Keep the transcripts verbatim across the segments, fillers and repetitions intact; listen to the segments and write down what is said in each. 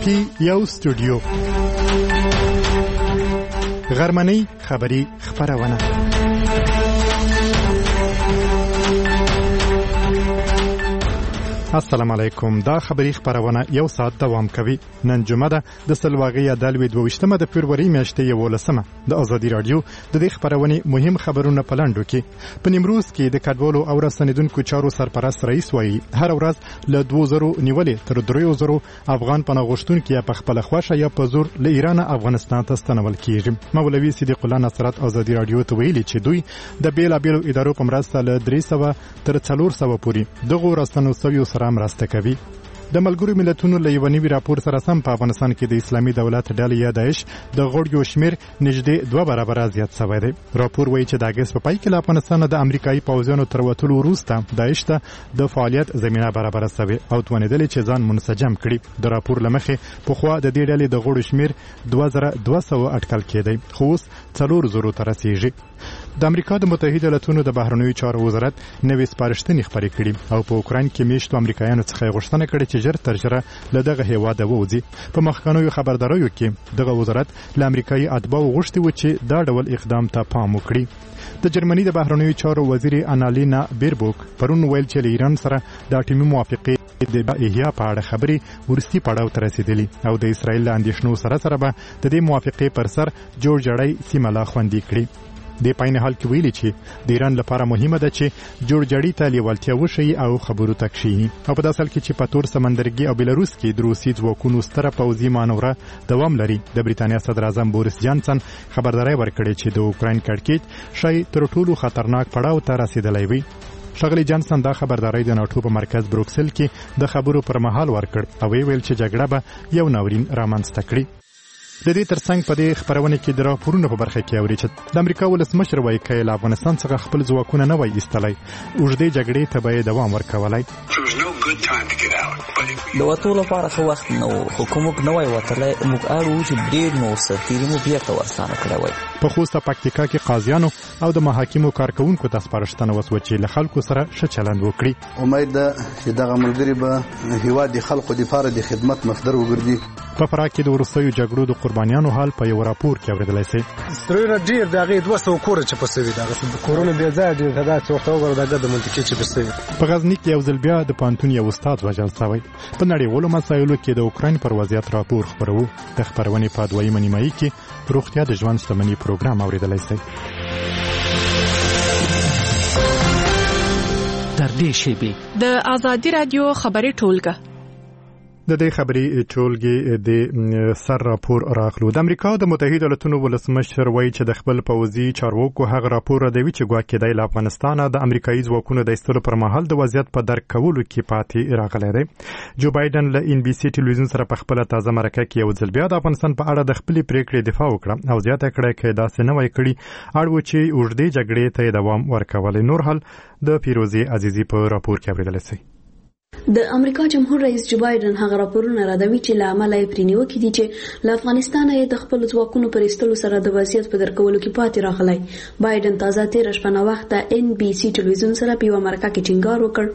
پی یو سټوډیو غرمنۍ خبری خبرونه. السلام علیکم. دا خبری خبرونه یو ساعت دوام کوي. نن جمعه ده د سلواغې عدالوي دویشتمه د فبروري میاشتې یولسمه. د آزادي رادیو د دې خبرونې مهم خبرونه په لاندو کې. په نیمروز کې د کډوالو او رسنیدونکو چارو سرپرست رئیس وایي هر ورځ له دوه زره نیولې تر درې زره افغان پناهغوښتونکي په خپل خوښه یا په زور له ایران افغانستان ته ستنول کیږي. مولوي صدیق الله نصرت آزادي رادیو ته ویلي چې دوی د بیلابیلو ادارو په مرسته له درې سوه تر څلور سوه پورې دغه راستنو سویو سره مرسته کوي. د ملګرو ملتونو له یو نوي راپور سره سم په افغانستان کې د اسلامي دولت ډلې یا داعش د غړیو شمیر نږدې دوه برابره زیات شوی دی. راپور وایي چې د اګست په پای کې له افغانستان د امریکایي پوځیانو تر وتلو وروسته داعش ته د فعالیت زمینه برابره شوې او توانېدلې چې ځان منسجم کړي. د راپور له مخې پخوا د دې ډلې د غړو شمیر دوه زره دوه سوه اټکل کېدی، خو اوس څلور زرو ته رسیږي. د امریکا د متحده ایالاتونو د بهرنیو چارو وزارت نوې سپارښتنې خپرې کړي او په اوکراین کې میشتو امریکایانو څخه غوښتنه کړې چې ژر تر ژره له دغه هیواده ووځي. په مخکنیو خبرداریو کې دغه وزارت له امریکایي اتباعو غوښتي و چې دا ډول اقدام ته پام وکړي. د جرمني د بهرنیو چارو وزیر انالینا بیربوک پرون ویل چې له ایران سره د اټومي موافقې د احیا په اړه خبرې ورستي پړاو ته رسیدلي او د اسرایل له اندېښنو سره سره به د دې موافقې پر سر جوړ جړی سیمه لا خوندي کړي. د پاین حال کې ویلي چې د ایران لپاره مهمه ده چې جوړ جړی ته لیوالتیا وشي او خبرو ته کښیني. او په داسې حال کې چې په تور سمندرګي او بلاروس کې د روسي ځواکونو ستره پوځي مانوره دوام لري، د بریتانیا صدر اعظم بوریس جانسن خبرداری ورکړې چې د اوکراین کړکېچ شاید تر ټولو خطرناک پړاو ته رسیدلی وي. ښاغلی جانسن دا خبرداری د ناټو په مرکز بروکسل کې د خبرو پر مهال ورکړ او ویل چې جګړه به یو ناورین رامنځته کړي. د دې ترڅنګ په دې خبرونه کې د راپورونو په برخه کې اوري چې د امریکا ولسمشر وایي چې له افغانستان څخه خپل ځواکونه نه وای ایستلی، اوږدې جګړې ته به دوام ورکولی. د وتو لپاره ښه وخت نه و، خو که موږ نه وای وتلی موږ اړ وو چې ډېر نور سرتېري مو بیرته ورسانه کړی وای. په خوسته پکتیکا کې قاضیانو او د محاکمو کارکوونکو ته سپارښتنه وسوه چې له خلکو سره ښه چلند وکړي. امید ده چې دغه ملګري به هیواد د خلکو دپاره د خدمت مصدر وګرځي. په فراه کې د وروستیو جګړو د قربانیانو حال په یو راپور کې اورېدلی سي. سترونه ډېر د هغې دوه سوه کوره چې په سوي دغه کورونه بې ځایه ډېر دا چې ورته وګوره دغه د منطقې چې په سوي. په غزني کې یو ځل بیا د پوهنتون یو استاد وژل سوی. په نړیوالو مسایلو کې د اوکراین پر وضعیت راپور خپروو. د خپرونې په دویمه نیمایي کې روغتیا د ژوند شتمني پروګرام اورېدلی سي. تر دې شیبې د آزادي رادیو خبري ټولګه د دې خبرې ټولګې د سر راپور راخلو. د امریکا د متحده ایالاتونو ولسمشر وایي چې د خپل پوځي چارواکو هغه راپور ردوي چې ګواکې دی له افغانستانه د امریکایي ځواکونو د ایستلو پر مهال د وضعیت په درک کولو کې پاتې راغلی دی. جو بایدن له ان بي سي ټلویزیون سره په خپله تازه مرکه کې یو ځل بیا د افغانستان په اړه د خپلې پریکړې دفاع وکړه او زیاته کړه چې داسې نه وای کړي اړ و چې اوږدې جګړې ته دوام ورکولی. نور حال د پیروزي عزیزي په راپور کې اورېدلی سي. د امریکا جمهور رئیس جو بایدن هغه راپورونه ردوي چې له عمله یې پرې نیوکې دي چې له افغانستانه یې د خپلو ځواکونو پر ایستلو سره د وضعیت په درک کولو کې پاتې راغلی. بایدن تازه تېره شپه ناوخته ان بي سي ټلویزیون سره په یوه مرکه کې ټینګار وکړ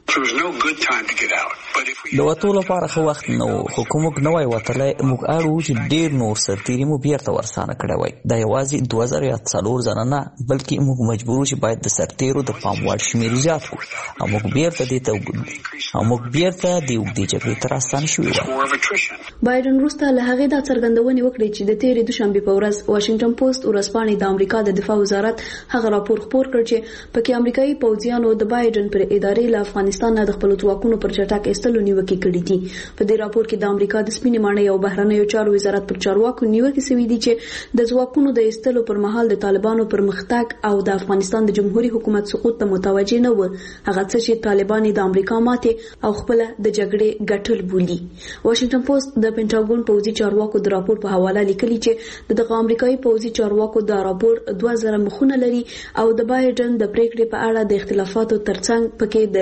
د وتو لپاره ښه وخت نه و، خو که موږ نه وای وتلی موږ اړ وو چې ډېر نور سرتېري مو بیرته ورسانه کړی وای. دا یوازې دوه زره یا څلور زره نه، بلکې موږ مجبور چې باید د سرتېرو د پام وړ شمېر زیات کړو او موږ بیرته دې ته او موږ بیرته د اوږدې جګړې ته راستانه شوي وای. بایدن وروسته له هغې دا څرګندونې وکړې چې د تېرې دوشنبې په ورځ واشنګټن پوسټ ورځپاڼې د امریکا د دفاع وزارت هغه راپور خپور کړ چې پکې امریکایي پوځیانو د بایدن پر ادارې له افغانستان نه د خپلو ځواکونو پر چټک ایستلو نیوکې کړې دي. په دې راپور کې د امریکا د سپینې ماڼۍ او بهرنیو چارو وزارت پر چارواکو نیوکې شوې دي چې د ځواکونو د ایستلو پر مهال د طالبانو پرمختګ او د افغانستان د جمهوریت حکومت سقوط ته متوجه نه و، هغه څه چې طالبان د امریکا ماتې او خپل د جګړې ګټل بولي. واشنګټن پوسټ د پینټاګون پوځي چارواکو د راپور په حواله لیکلي چې دغه امریکایي پوځي چارواکو دا راپور دوه زره مخونه لري او د بایدن د پریکړې په اړه د اختلافاتو ترڅنګ پکې د تخنیک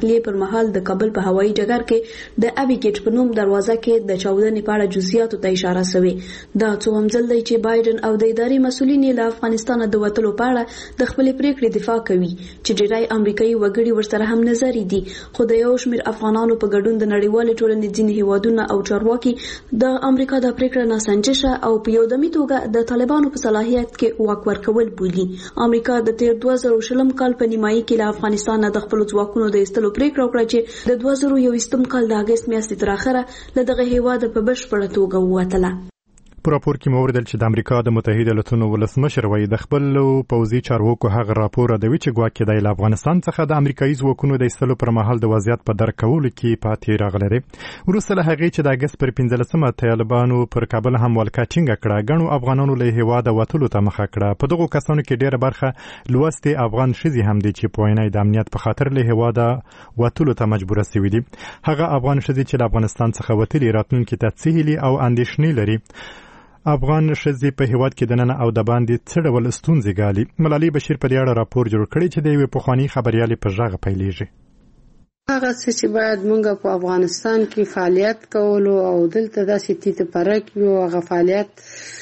داخلي پر مهال د کابل په هوایي ډګر کې د ابي ګیټ په نوم دروازه کې د چاودنې په اړه جزئیاتو ته اشاره شوې. دا څوم ځل دی چې بایدن او د اداري مسؤلین له افغانستان د وټلو په اړه د خپل پریکړې دفاع کوي چې ډیری امریکایي وګړي ورسره هم نظر دي، خو د یو شمېر افغانانو په ګډون د نړیوال ټولنې ځینې هیوادونه او چارواکي د امریکا د پریکړې ناسنجشه او په یو دمي توګه د طالبانو په صلاحیت کې واک ورکول بولي. امریکا د تیر دوه زره شلم کال په نیمایي کې له افغانستان نه د خپل ځواکونو د ایستلو پریکړه وکړه چې د دوه زره یوویشتم کال د اگست میاشتې تر اخره له دغه هیواد په بشپړه توګه ووتله. په راپور کې مو اوریدل چې د امریکا د متحده ایالاتونو ولسمشر وایي د خپل پوځي چارواکو هغه راپور ردوي چې ګواکې د افغانستان څخه د امریکایي ځواکونو د ایستلو پر مهال د وضعیت په درک کولو کې پاتې راغلی دی. وروسته له هغې چې د اګست پر پنځلسمه طالبانو پر کابل هم ولکه ټینګه کړه، ګڼو افغانانو له هیواده وتلو ته مخه کړه. په دغو کسانو کې ډېره برخه لوستې افغان ښځې هم دي چې په وینا د امنیت په خاطر له هیواده وتلو ته مجبوره سوي دي. هغه افغان ښځې چې له افغانستان څخه وتلي راتلونکي ته څه هیلې او اندېښنې لري. افغان ښځې په هیواد کې د نن او د باندې څه ډول ستونزې ګالي. ملالۍ بشیر په دې اړه راپور جوړ کړی چې د یوې پخوانۍ خبریالې په غږ پیلېږي. هغه څه چې باید موږ په افغانستان کې فعالیت کولو او دلته داسې تیته پرک یو هغه فعالیت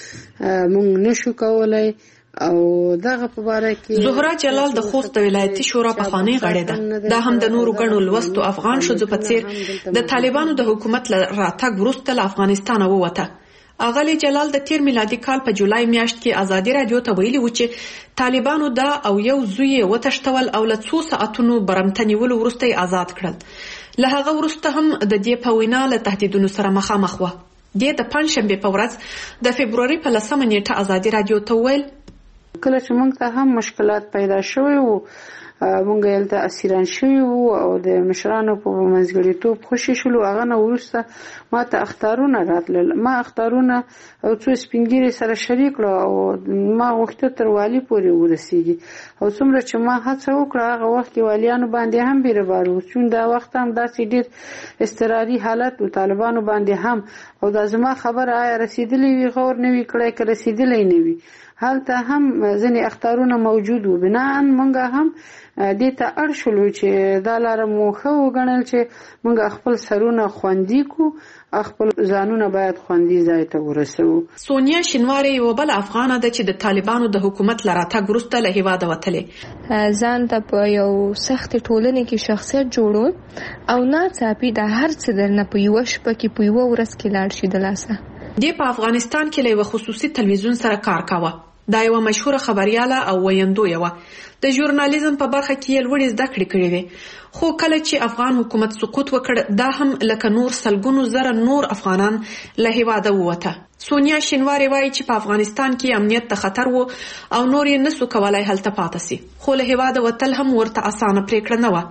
موږ نشو کولای. او دغه په اړه کې زهرا جلال د خوست د ولایتي شورا پخوانی غړې ده. دا هم د نورو غړو لوستو افغان ښځو په څیر د طالبانو د حکومت راتګ وروسته له افغانستان ووته. اغلی جلال د تیر میلادي کال په جولای میاشت کې ازادي رادیو ته ویلي و چې طالبانو دا او یو زوی وتښتول او له څو ساعتونو برمتنیولو وروسته آزاد کړل. له هغه وروسته هم د دې په وینا له تهدیدونو سره مخامخ و. د پنځشنبه په ورځ د فبروري په لسمه نیټه ازادي رادیو ته ویل کله چې موږ ته هم مشکلات پیدا شوي وو، مونږ یلته اسیران شوي وو او د مشرانو په منځګړیتوب خوشي شولو. هغه نه وروسته ما ته اخطارونه راتلل. ما اخطارونه او څو سپینګیري سره شریک کړو او ما غوښته تر والي پورې ورسیږي. او څومره چې ما هڅه وکړه هغه وخت کې والیانو باندې هم بیربار وو، چون دا وخت هم داسې ډېر اضطراري حالت و طالبانو باندې هم. او دا زما خبره آیا رسیدلی وي غور نه وي کړی که رسیدلی نه وي، هلته هم ځینې اخطارونه موجود وو. بناءً مونږ هم دې ته اړ شولو چې دا لاره مو ښه وګڼل چې مونږ خپل سرونه خوندي کو، خپل ځانونه باید خوندي ځای ته ورسوو. سونیا شینواری یو بل افغانه ده چې د طالبانو د حکومت لراتګ وروسته له هیواده وتلې. ځان ته په یو سخت ټولنې کې شخصیت جوړول او ناڅاپي د هر څه درنه په یوه شپه کې په یوه ورځ کې لاړ شي د لاسه. دې په افغانستان کې له یو خصوصي تلویزیون سره کار کاوه. دا یو مشهوره خبرياله او ویندو یو د ژورنالیزم په برخه کې لوړې زده کړې کړې وي. خو کله چې افغان حکومت سقوط وکړ دا هم لکه نور سلګونو زره نور افغانان له هیواده ووته. سونیا شینواری وایي چې په افغانستان کې امنیت ته خطر وو او نور یې نسو کولای هلته پاتې سي. خو له هیواده وتل هم ورته اسانه پریکړه نه و.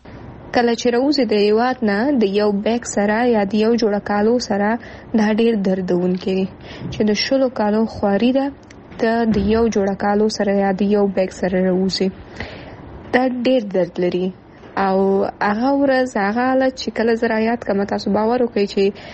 کله چې راوځي د هیواد نه د یو بیگ سره یا د یو جوړه کالو سره دا ډیر دردونکي چې د شلو کالو خواري ده ته د یو جوړه کالو سره یا د یو بیگ سره راوځي. دا ډیر درد لري او هغه ورځ هغه حالت چې کله زه رایاد کوم تاسو باور وکړئ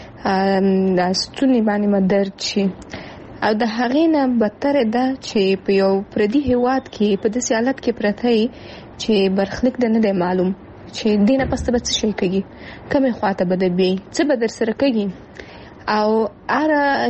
چې د ستوني باندې مې درد شي. او د هغې نه بدتر ده چې په یو پردي هیواد کې په داسې حالت کې پرته یې چې برخلیک د نه دی معلوم چې دینه پسته به څه شي کوي، کومې خواته به د بی څه به در سره کوي. او اره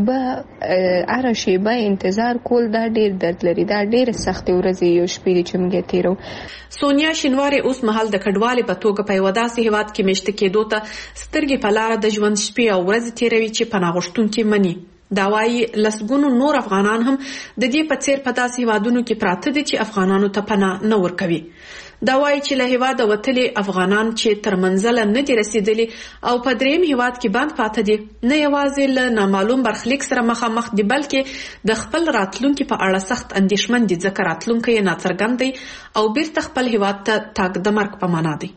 شیبه اره شیبه انتظار کول دا ډیر درد لري. دا ډیر سخت ورځې یو شپې چې موږ تیرو. سونیا شینواری اوس مهال د کډوالې په توګه په یو داسې هیواد کې میشته کېدو ته سترګې په لاره د ژوند شپې او ورځې تیروي چې پناه غوښتونکي مني. دا وايي لسګونو نور افغانان هم د دې په څیر په داسې هیوادونو کې پراته دي چې افغانانو ته پناه نه ورکوي. دا وايي چې له هیواده وتلي افغانان چې تر منزله نه دي رسیدلي او په دریم هیواد کې بند پاته دي نه یوازې له نامعلوم برخلیک سره مخامخ دي بلکې د خپل راتلونکي په اړه سخت اندېښمن دي ځکه راتلونکی یې ناڅرګند دی او بیرته خپل هیواد ته تګ د مرګ په معنا دی.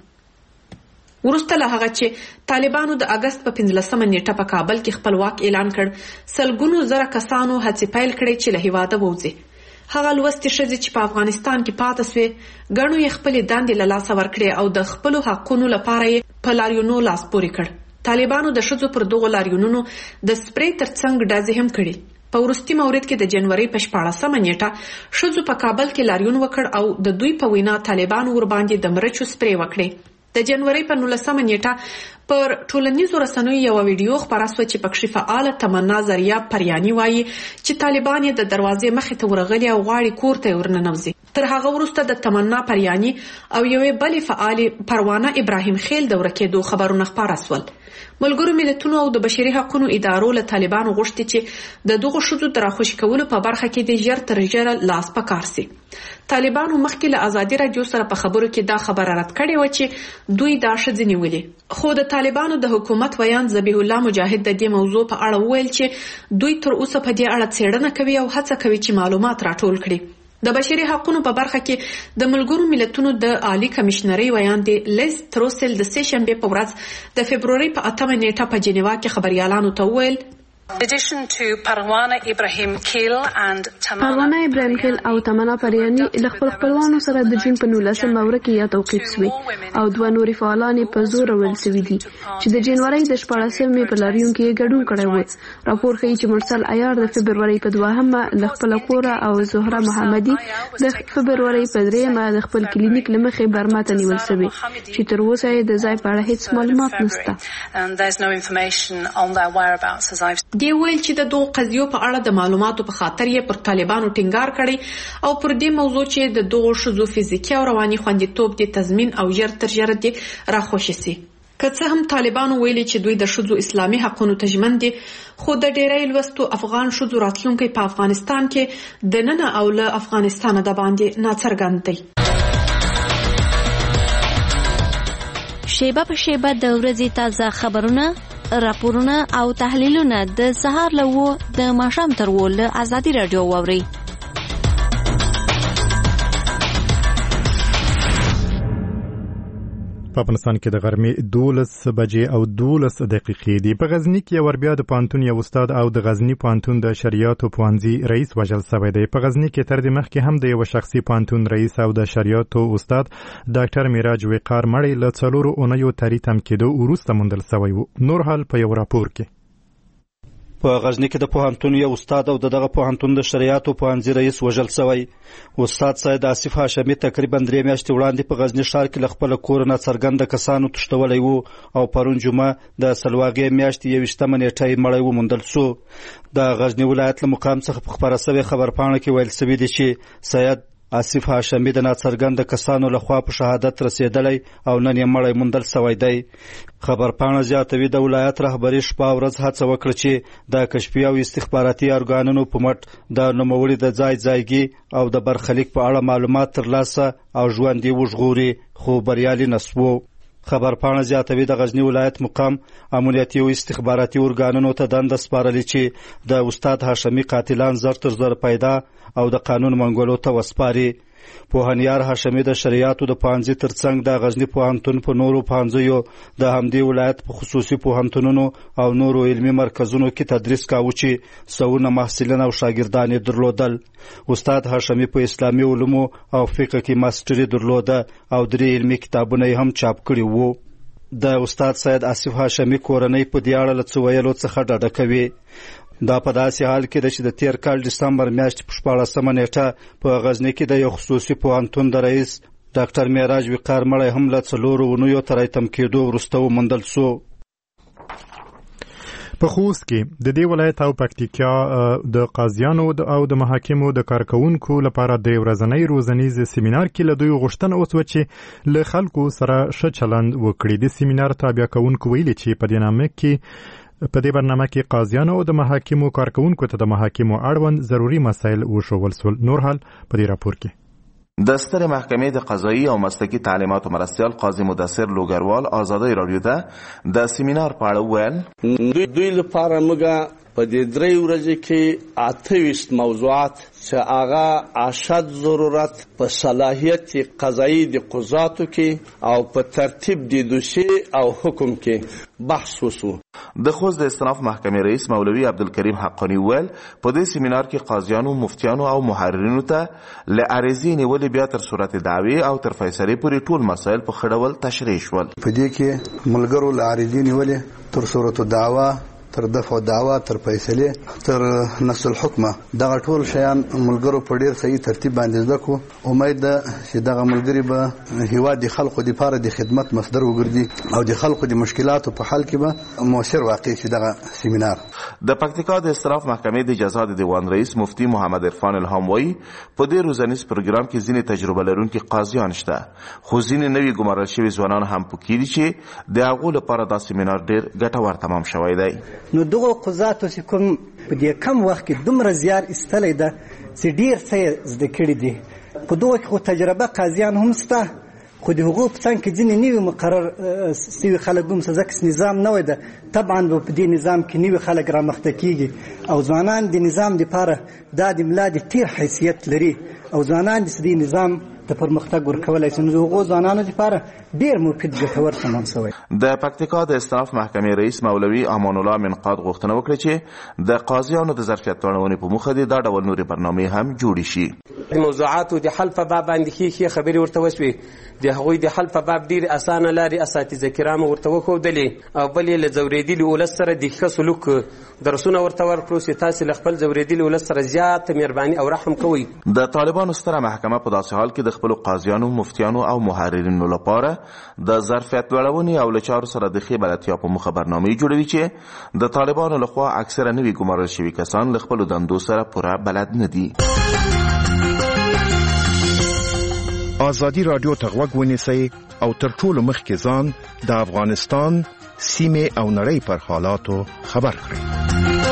وروسته له هغه چې طالبانو د اگست په پنځلسمه نیټه په کابل کې خپل واک اعلان کړ، سلګونو زره کسانو هڅې پیل کړې چې له هیواده ووځي. هغه لوستې ښځې چې په افغانستان کې پاتې سوې ګڼو یې خپلې دندې له لاسه ورکړې او د خپلو حقونو لپاره یې په لاریونونو لاس پورې کړ. طالبانو د ښځو پر دغو لاریونونو د سپری ترڅنګ ډزې هم کړې. په وروستي مورد کې د جنوري په شپاړسمه نیټه ښځو په کابل کې لاریون وکړ او د دوی په وینا طالبانو ورباندې د مرچو سپری وکړې. د جنوري په نولسمه نیټه پر ټولنیزو رسنیو یو ویډیو خپره شوه چې پکې فعال تمنا زریاب پریانی وایي چې طالبان یې د دروازې مخې ته ورغلي او غواړي کور ته ورننوځي. تر هغه وروسته د تمنا پریانی او یوې بلې فعالې پروانه ابراهیم خیل د ورکېدو خبرونه خپاره شول. ملګرو ملتونو او د بشري حقوقو ادارو له طالبانو غوښتي چې د دغو ښځو د راخوشي کولو په برخه کې د ژر تر ژره لاس په کار سي. طالبانو مخکې له ازادي راډیو سره په خبرو کې دا خبره رد کړې و چې دوی دا ښځې نیولې، خو د طالبانو د حکومت ویان ذبیح الله مجاهد د دې موضوع په اړه وویل چې دوی تر اوسه په دې اړه څېړنه کوي او هڅه کوي چې معلومات راټول کړي. د بشري حقوقو په برخه کې د ملګرو ملتونو د عالی کمشنري ویان دی لیز تروسل د سه شنبه په ورځ د فبروري په اتمه نیټه په جنیوا کې خبريالانو ته وویل پروانه ابراهیم خیل او تمنا پریانی له خپل خپلوانو سره د جون په نولسمه ورځ کې یا توقیف شوي او دوه نوري فعالان په زور ول سوي دي چې د جنوري د شپاړسمې په لاریون کې ګډون کړی و. راپور ښیي چې مرسل عیار د فبروري په دوهمه له خپل کوره او زهره محمدي د فبروري په دریمه د خپل کلینیک لمخې برما ته نیول شوي چې تر اوسه د ځای په اړه هیڅ معلومات نشته. دی ویل چې د دوه قضیو په اړه د معلوماتو په خاطر یې پر طالبانو ټینګار کړی او پر دې موضوع چې د دوه ښځو فزیکي او رواني خوندیتوب د تضمین او ژر تر ژره دي راخوشي سي. که څه هم طالبانو ویلي چې دوی د ښځو اسلامي حقوقو ته ژمن دي، خو د ډېری لوستو افغان ښځو راتلونکی په افغانستان کې د ننه او له افغانستانه د باندې ناڅرګند دی. شیبه په شیبه د ورځې تازه خبرونه، راپورونه او تحلیلونه د سهار له و د ماښام تر و له ازادي راډیو واورئ. په افغانستان کې د غرمې دولس بجې او دولس دقیقې دي. په غزني کې یو بیا د پوهنتون یو استاد او د غزني پوهنتون د شریعتو پوهنځي رئیس وژل شوی دی. په غزني کې تر دې مخکې هم د یو شخصي پوهنتون رئیس او د شریعتو استاد ډاکټر میراج وقار مړی له څلورو اونیو تریتم کېدو وروسته موندل شوی و. نور حال په یو راپور کې. په غزني کې د پوهنتون یو استاد او دغه پوهنتون د شریعتو پوهنځي رئیس وژل شوی. استاد سید آصف هاشمي تقریبا درې میاشتې وړاندې په غزني ښار کې له خپل کور نه څرګنده کسانو تښتولی و او پرون جمعه د سلواغې میاشتې یویشتمه نیټه یې مړی وموندل سو. د غزني ولایت له مقام څخه په خپره شوې خبرپاڼه کې ویل شوي دي چې سید آصف هاشمي د ناڅرګنده کسانو لخوا په شهادت رسیدلی او نن یې مړی موندل شوی دی. خبرپاڼه زیاتوي د ولایت رهبري شپه ورځ هڅه وکړه چې د کشفي او استخباراتي ارګانونو په مټ د نوموړي د ځای ځایګي او د برخلیک په اړه معلومات ترلاسه او ژوندي وژغوري، خو بریالي نه سو. خبرپاڼه زیاتوي د غزني ولایت مقام امنیتي او استخباراتي ارګانونو ته دنده سپارلې چې د استاد هاشمي قاتلان زر تر زر پیدا او د قانون منګولو ته وسپاري. پوهنیار هاشمي د شریعتو د پوهنځي ترڅنګ د غزني پوهنتون په نورو پوهنځیو د همدې ولایت په خصوصي پوهنتونونو او نورو علمي مرکزونو کې تدریس کاوه چې سوونه محصلین او شاګردان یې درلودل. استاد هاشمي په اسلامي علومو او فقه کې ماستري درلوده او درې علمي کتابونه یې هم چاپ کړي وو. د استاد سید آصف هاشمي کورنۍ په دې اړه له څه ویلو څخه ډډه کوي. دا په داسې حال کې ده چې د تیر کال ډسمبر میاشتې په شپاړسمه نیټه په غزني کې د یو خصوصي پوهنتون د رئیس ډاکټر میراج وقار مړی هم له څلورو اونیو تر ایتم کېدو وروسته وموندل سو. په خوست کې د دې ولایت او پکتیکا د قاضیانو او د محاکمو د کارکونکو لپاره د ورځنی روزنیز سیمینار کې له دوی غوښتنه وسوه چې له خلکو سره ښه چلند وکړي. د سیمینار تابع کوونکو ویلي چې په دې نامه کې په دې برنامه کې قاضیانو او د محاکمو کارکونکو ته د محاکمو اړوند ضروري مسایل وښودل شول. نور حال په دې راپور کې. د سترې محکمې د قضایي او مسلکي تعلیماتو مرستیال قاضي مدثر لوګروال ازادي راډیو ته د سیمینار په اړه وویل دوی دوی لپاره موږ په دې درې ورځې کې اته ویشت موضوعات چې هغه اشد ضرورت په صلاحیت قضایي د قضاتو کې او په ترتیب د دوسیې او حکم کې بحث وسو. د خوست د استناف محکمې رئیس مولوي عبدالکریم حقانی ویل په دې سیمینار کې قاضیانو، مفتیانو او محررینو ته له عریضې نیولې بیا تر صورت دعوی او تر فیصلې پورې ټول مسایل په ښه ډول تشریح شول. په دې کې ملګرو له عریضې نیولې تر صورت دعوا تر دفع دعوا تر فیصلې تر نص الحکمه دغه ټول شیان ملګرو په ډیر صحیح ترتیب باندې زده کو. امید ده چې دغه ملګری به هیواد د خلکو لپاره د خدمت مصدر وګرځي او د خلکو د مشکلاتو په حل کې به مؤثر واقع شي. دغه سیمینار د پکتیکا د استراف محکمې د جزا د دیوان رئیس مفتی محمد عرفان الهام وایي په دې روزنیز پروګرام کې ځینې تجربه لرونکي قاضیان شته، خو ځینې نوي ګمارل شوي ځوانان هم پکې دي چې د هغو لپاره دا سیمینار ډېر ګټور تمام شوی دی. نو دغو قضاتو چې کوم په دې کم وخت کې دومره زیار ایستلی ده چې ډېر څه یې زده کړي دي. په دغو کې خو تجربه قاضیان هم شته، خو د هغو په څنګ کې ځینې نوي مقرر سوي خلک هم شته، ځکه نظام نوی ده. طبعا به په دې نظام کې نوي خلک رامخته کېږي او ځوانان د نظام دپاره دا د ملا د تیر حیثیت لري او ځوانان د دې نظام د پرمختګ ورکولی شي. نو د هغو ځوانانو دپاره ډېر مفید ګټور تمام شوی. د پکتیکا د استراف محکمې رئیس مولوي امان الله منقاد غوښتنه وکړه چې د قاضیانو د ظرفیت لوړونې په موخه دا ډول نورې برنامې هم جوړې شي. د موضوعاتو د حل په باب باندې ښې خبرې ورته وشوې، د هغوی د حل په باب ډېرې اسانه لارې اساتذه کرامو ورته وښودلې او بل یې له ځورېدلي ولس سره د ښه سلوک درسونه ورته ورکړو چې تاسې له خپل ځورېدلي ولس سره زیاته مهرباني او رحم کوئ. د طالبانو ستره محکمه په داسې حال کې د خپلو قاضیانو، مفتیانو او محررینو لپاره د ظرفیت لوړونې او له چارو سره د ښې بلدتیا په موخه برنامې جوړوي چې د طالبانو لخوا اکثره نوي ګمارل شوي کسان له خپلو دندو سره پوره بلد نه دي. ازادي راډیو ته غوږ ونیسئ او تر ټولو مخکې ځان د افغانستان سیمې او نړۍ پر حالاتو خبر کړئ.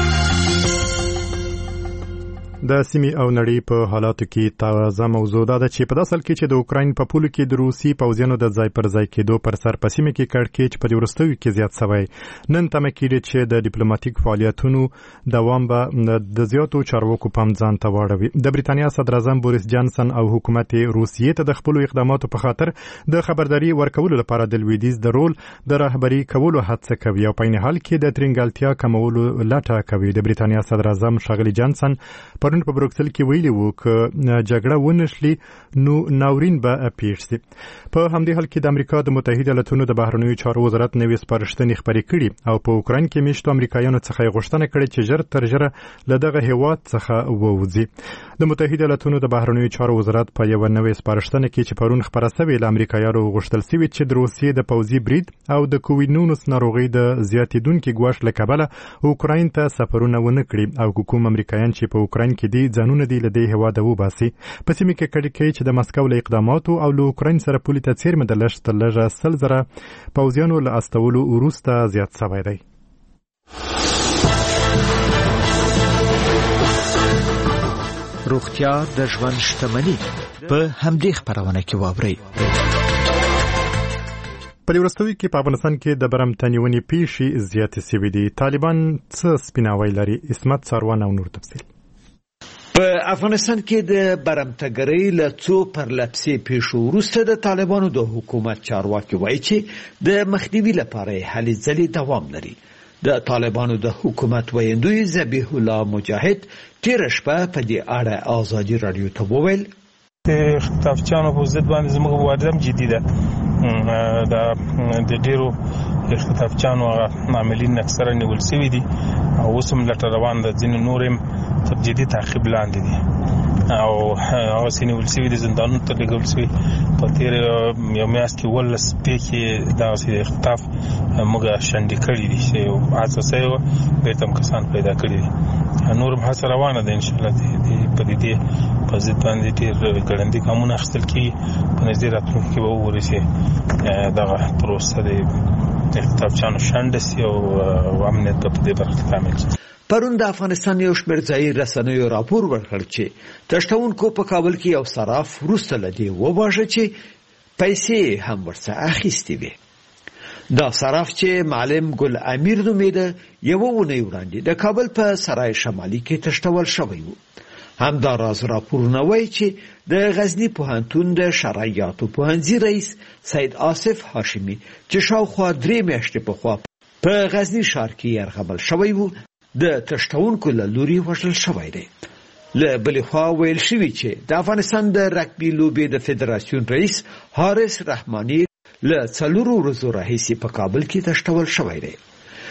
د سیمې او نړۍ په حالاتو کې تازه موضوع دا ده چې په داسې حال کې چې د اوکراین په پولو کې د روسي پوځیانو د ځای پر ځای کېدو پر سر په سیمه کې کړکېچ په دې وروستیو کې زیات شوی. نن تمه کېږي چې د ډیپلوماټیک فعالیتونو دوام به د زیاتو چارواکو پام ځان ته واړوي. د بریتانیا صدر اعظم بوریس جانسن او حکومت روسیې ته د خپلو اقداماتو په خاطر د خبرداري ورکولو لپاره د لویدیځ د رول د رهبري کولو هڅه کوي او په عین حال کې د ترنګلتیا کمولو لټه کوي. د بریتانیا صدر اعظم ښاغلي جانسن پرون په بروکسل کې ویلي وو چې جګړه ونشلي نو ناورین به پیښ شي. په همدې حال کې د امریکا د متحده ایالاتونو د بهرنیو چارو وزارت نوې سپارښتنې خپرې کړي او په اوکراین کې میشتو امریکایانو څخه غوښتنه کړې چې ژر تر ژره له دغه هیواد څخه ووځي. د متحده ایالاتونو د بهرنیو چارو وزارت په یو نوې سپارښتنه کې چې پرون خپره شوې له امریکایانو غوښتل شوی چې د روسیې د پوځي برید او د کووډ نولس ناروغۍ د زیاتیدونکو ګواښ له کبله اوکراین ته سفرونه ونه کړي او کوم امریکایان چې په اوکراین کې دي ځانونه دي له دې هیواده وباسي. په سیمه کې کړکېچ چې د مسکو له اقداماتو او له اوکراین سره پولې ته څیرمه د لږ تر لږه سل زره پوځیانو له استولو وروسته زیات شوی دی. روغتیا د ژوند شتمني په همدې خبرونه کې واورئ. په دې وروستیو کې په افغانستان کې د برمتنیونې پیښې زیاتې شوې دي. طالبان څه سپیناوی لري؟ اسمت ساروان او نور تفصیل. په افغانستان کې د برمتګرۍ له څو پرلپسې پیښو وروسته د طالبانو د حکومت چارواکي وایي چې د مخنیوي لپاره هلې ځلې دوام لري. د طالبانو د حکومت ویندوی ذبیح الله مجاهد تېره شپه په دې اړه ازادي راډیو ته وویل د خطافچانو په ضد باندې زموږ مبارزه جدي ده. د ډیرو خطافچانو عاملین اکثره نیول شوي دي او اوس هم لټه روان ده. ځینې نور هم تر جدي تعقیب لاندې دي او هغه سینې نیول شوي دي، زندانونو ته لېږل شوي. په تېر یو میاشت کې اوولس پیښې دغسې خطاف موږ شنډې کړي دي چې هڅه شوې وه بېرته هم کسان پیدا کړي دي. نور هم هڅه روانه ده انشاءالله په دې په ضد باندې ډېر ګړندي ګامونه اخیستل کېږي. په نږدې راتلونکي کې به وګورو چې دغه پروسه د خطافچانو شنډه شي او امنیت به په دې برخه کې کامل شي. پرون د افغانستان یو شمېر ځایي رسنیو راپور ورکړ چې تشتونکو په کابل کې یو صراف وروسته له دې وواژه چې پیسې هم ورڅخه اخیستې وې. دا صراف چې معلم ګل امیر نومېده یوه اونۍ وړاندې د کابل په سرای شمالي کې تشتول شوی و. همدا راز راپورونه وایي چې د غزني پوهنتون د شرعیاتو پوهنځي رئیس سید آصف هاشمي چې شاوخوا درې میاشتې پخوا په غزني ښار کې یرغمل شوی و د تشتونکو له لوري وژل شوی دی. له بلې خوا ویل شوي چې د افغانستان د رګبي لوبې د فدراسیون رئیس حارث رحماني له څلورو ورځو راهیسې په کابل کې تشتول شوی دی.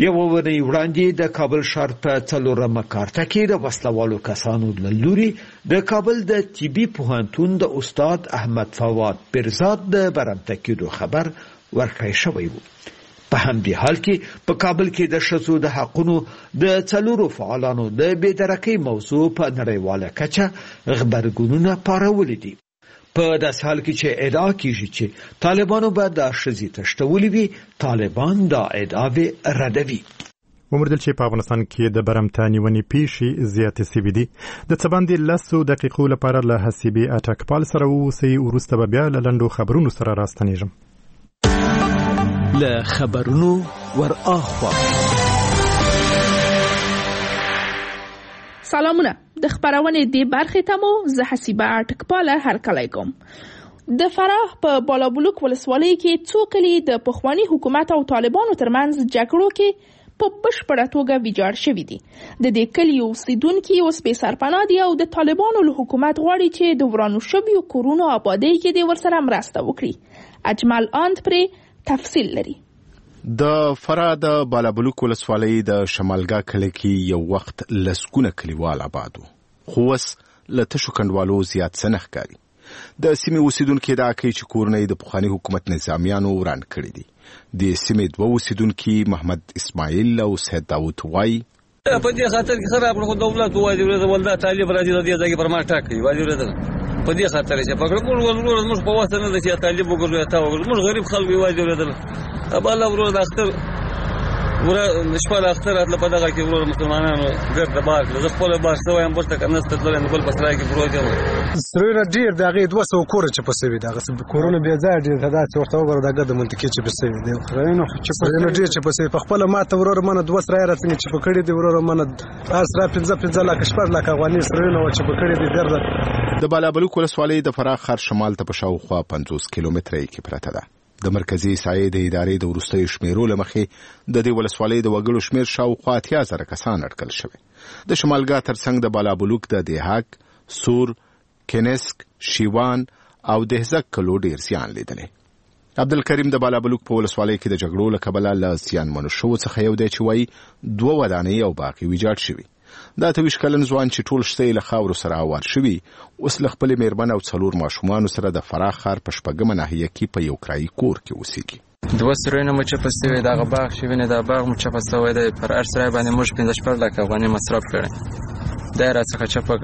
یوه ونې وړاندې د کابل ښار په څلورمه کارته کې د وسلوالو کسانو له لوري د کابل د طبي پوهنتون د استاد احمد فواد برزاد د برمته کېدو خبر ورکړی شوی و. په همدې حال کې په کابل کې د ښځو د حقونو د څلورو فعالانو د بېدرکۍ موضوع په نړیواله کچه غبرګونونه پارولي دي. په داسې حال کې چې ادعا کیږي چې طالبانو به دا ښځې تښتولي وي، طالبان دا ادعاوې ردوي. ومردل چې په افغانستان کې د برمته نیونې پیښې زیاتې سوي دي. د څه باندې لسو دقیقو لپاره له حسیبې اټکپال سره واوسئ، وروسته به بیا له لنډو خبرونو سره راستنیږم. له خبرونو ور اخوا سلامونه. د خبرونې دې برخې ته مو زه حسیبه اټکپاله هرکلی کوم. د فراه په بالابلوک ولسوالۍ کې څو کلي د پخواني حکومت او طالبانو ترمنځ جګړو کې په بشپړه توګه ویجاړ شوي دي. د دې کلیو اوسیدونکي اوس بې سرپناه دي او د طالبانو له حکومت غواړي چې د ورانو شویو کورونو آبادۍ کې دې ورسره مرسته وکړي. اجمل آند پرې تفصیل لري. د فراه د بالابلوک ولسوالۍ د شمالګا کلي کې یو وخت لسګونه کلیوال آباد وو، خو اوس له تشو کنډوالو زیات څه نه ښکاري. د سیمې اوسیدونکي ادعا کوي چې کورونه یې د پخواني حکومت نظامیانو وران کړي دي. د سیمې دوه اوسیدونکي محمد اسماعیل او سید داود وایي په دې خاطر کې خراب کړو دولت وایي ولدا طالب راځي د دې ځای پر ما ټاکي وایي په دې خاطر چې پکړ موږ ورور موږ په واسطه نه چې طالب وګورو تا وګورو موږ غریب خلک وایي ورته ابا الله ورور د اختر ورا شپه اختر اتل په دغه کې ورور مسلمانانو ګرد بار د خپل بار سوې هم ورته کنه ستل نه بل بسرای کې پروت و سره ډیر دغه دوه سو کور چې په سوي دغه کورونه بیا ځای ډیر دا چې ورته وګورو دغه د منطقې چې په سوي دی خو چې په ډیر چې په سوي په خپل ماته ورور منه دوه سره راځي چې په کړي دی ورور منه اسره پنځه پنځه لک شپږ لک افغاني سره نو چې په کړي دی درځه. د بالابلوک ولسوالۍ د فراه ښار شمال ته په شاوخوا پنځوس کیلومتره کې پرته ده. د مرکزی سایې د ادارې د وروستیو شمیرو له مخې د دې ولسوالۍ د وګړو شمیر شاوخوا اتیا زره کسان اټکل شوی. د شمالګا ترڅنګ د بالابلوک د دیهاک، سور، کینسک، شیوان او دهزک کلو ډیر زیان لیدلی. عبدالکریم د بالابلوک په ولسوالۍ کې د جګړو له کبله له زیانمنو شوو څخه یو دی چې وایي دوه ودانۍ او باغ ویجاړ شوي. دا ته ویش کلن ځوان چې ټول شته له خاورو سره اوار شوي اوس له خپلې مېرمن او څلور ماشومانو سره د فراه ښار په شپږمه ناحیه کې په یو کرایي کور کې اوسېږي. دوه سرویونه مو چپه سوي دغه باغ چې وینې دا باغ مو چپه سوی دی پر هر سرای باندې موږ پنځه شپږ لکه افغانۍ مصرف کړی دا یې راڅخه چپه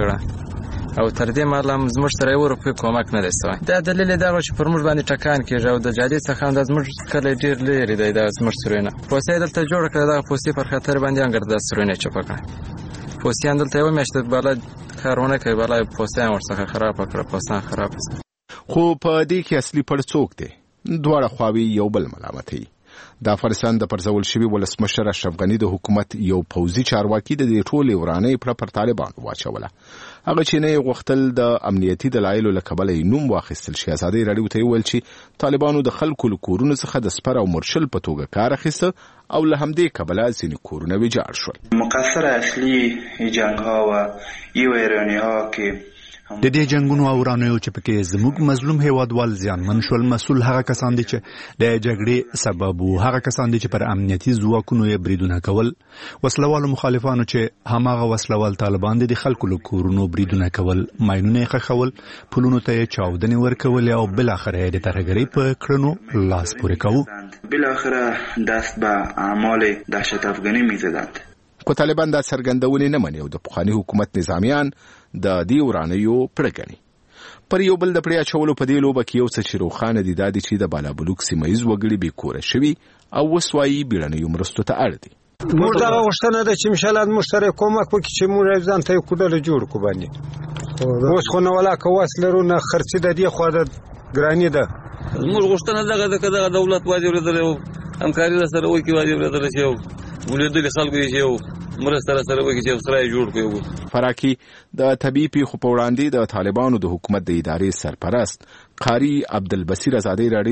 کړه او تر دې مهاله هم زموږ سره یو روپۍ کومک نه دی سوی. دا دلیل یې دا و چې پر موږ باندې ټکان کېږي او د جادې څخه هم دا زموږ کلی ډېر لرې دی دا زموږ سرویونه. پوسته یې دلته جوړه کړه دغه پوستې پر خطر باندې انګر دا سرویونه چپه کړه. پوستیان دلته یو میاشت بالا کارونه کوي بالا پوستیان ورڅخه خراب کړه پوستان خراب. خو په دې کې اصلي پړ څوک دی؟ دواړه خواوې یو بل ملامتوي. د افغانستان د پرځول شوي ولسمشر اشرف غني د حکومت یو پوځي چارواکي د دې ټولې ورانۍ پړه پر طالبانو واچوله. هغه چې نه غوښتل د امنیتي دلایلو له کبله یې نوم واخیستل شي. ازادي راډیو ته ویل چې طالبانو د خلکو له کورونو څخه د سپر او مرشل په توګه کار اخیسته او له همدې کبله ځینې کورونه ویجاړ شول. مقصر اصلي جنگ‌ها و ای ویرانی‌ها که د دې جنگونو او ورانیو چې پکې زموږ مظلوم هیوادوال زیانمن شول مسؤل هغه کسان دي چې د جګړې سبب وو، هغه کسان دي چې پر امنیتي ځواکونو یې بریدونه کول، وسلوالو مخالفانو چې هماغه وسلوال طالبان دي د خلکو له کورونو بریدونه کول، ماینونه یې ښخول، پلونو ته یې چاودنې ورکولې او بالاخره یې د ترهګرۍ په کړنو لاس پورې کوو. بالاخره دست به اعمال دهشت افغانی می‌زدند. خو طالبان دا څرګندونې نه مني او د پخواني حکومت نظامیان د دې ورانیو پړه ګڼي. پر یو بل د پړې اچولو په دې لوبه کې یو څه چې روښانه دي دا دي چې د بالابلوک سیمه ییز وګړي بې کوره شوي او اوس وایي بیړنیو مرستو ته اړ دي. موږ دغه غوښتنه ده چې انشاءالله موږ سره کومک وکړي چې موږ ځان ته یو کوډله جوړ کړو باندې. اوس خو نه ولاکه واس لرو نه خرڅې د دې خوا د ګراني ده. موږ غوښتنه دغه ده که دغه دولت وایي اورېدلی او همکاري راسره وکړي وایي اورېدلی چې یو ولیدلي خلکو یې چې یو مرسته راسره وکړي چې یو سرای جوړ کړو. فراه کې د طبیعي پیښو په وړاندې د طالبانو د حکومت د ادارې سرپرست قاري عبدالبصیر ازادي راډیو ته وویل د خلکو ستونزه یې د پیښو په وړاندې د مبارزې له وزارت سره شریکه کړې ده. بلاخره دست به اعمال دهشت افغانی می‌زدند. خو طالبان دا څرګندونې نه مني او د پخواني حکومت نظامیان د دې ورانیو پړه ګڼي.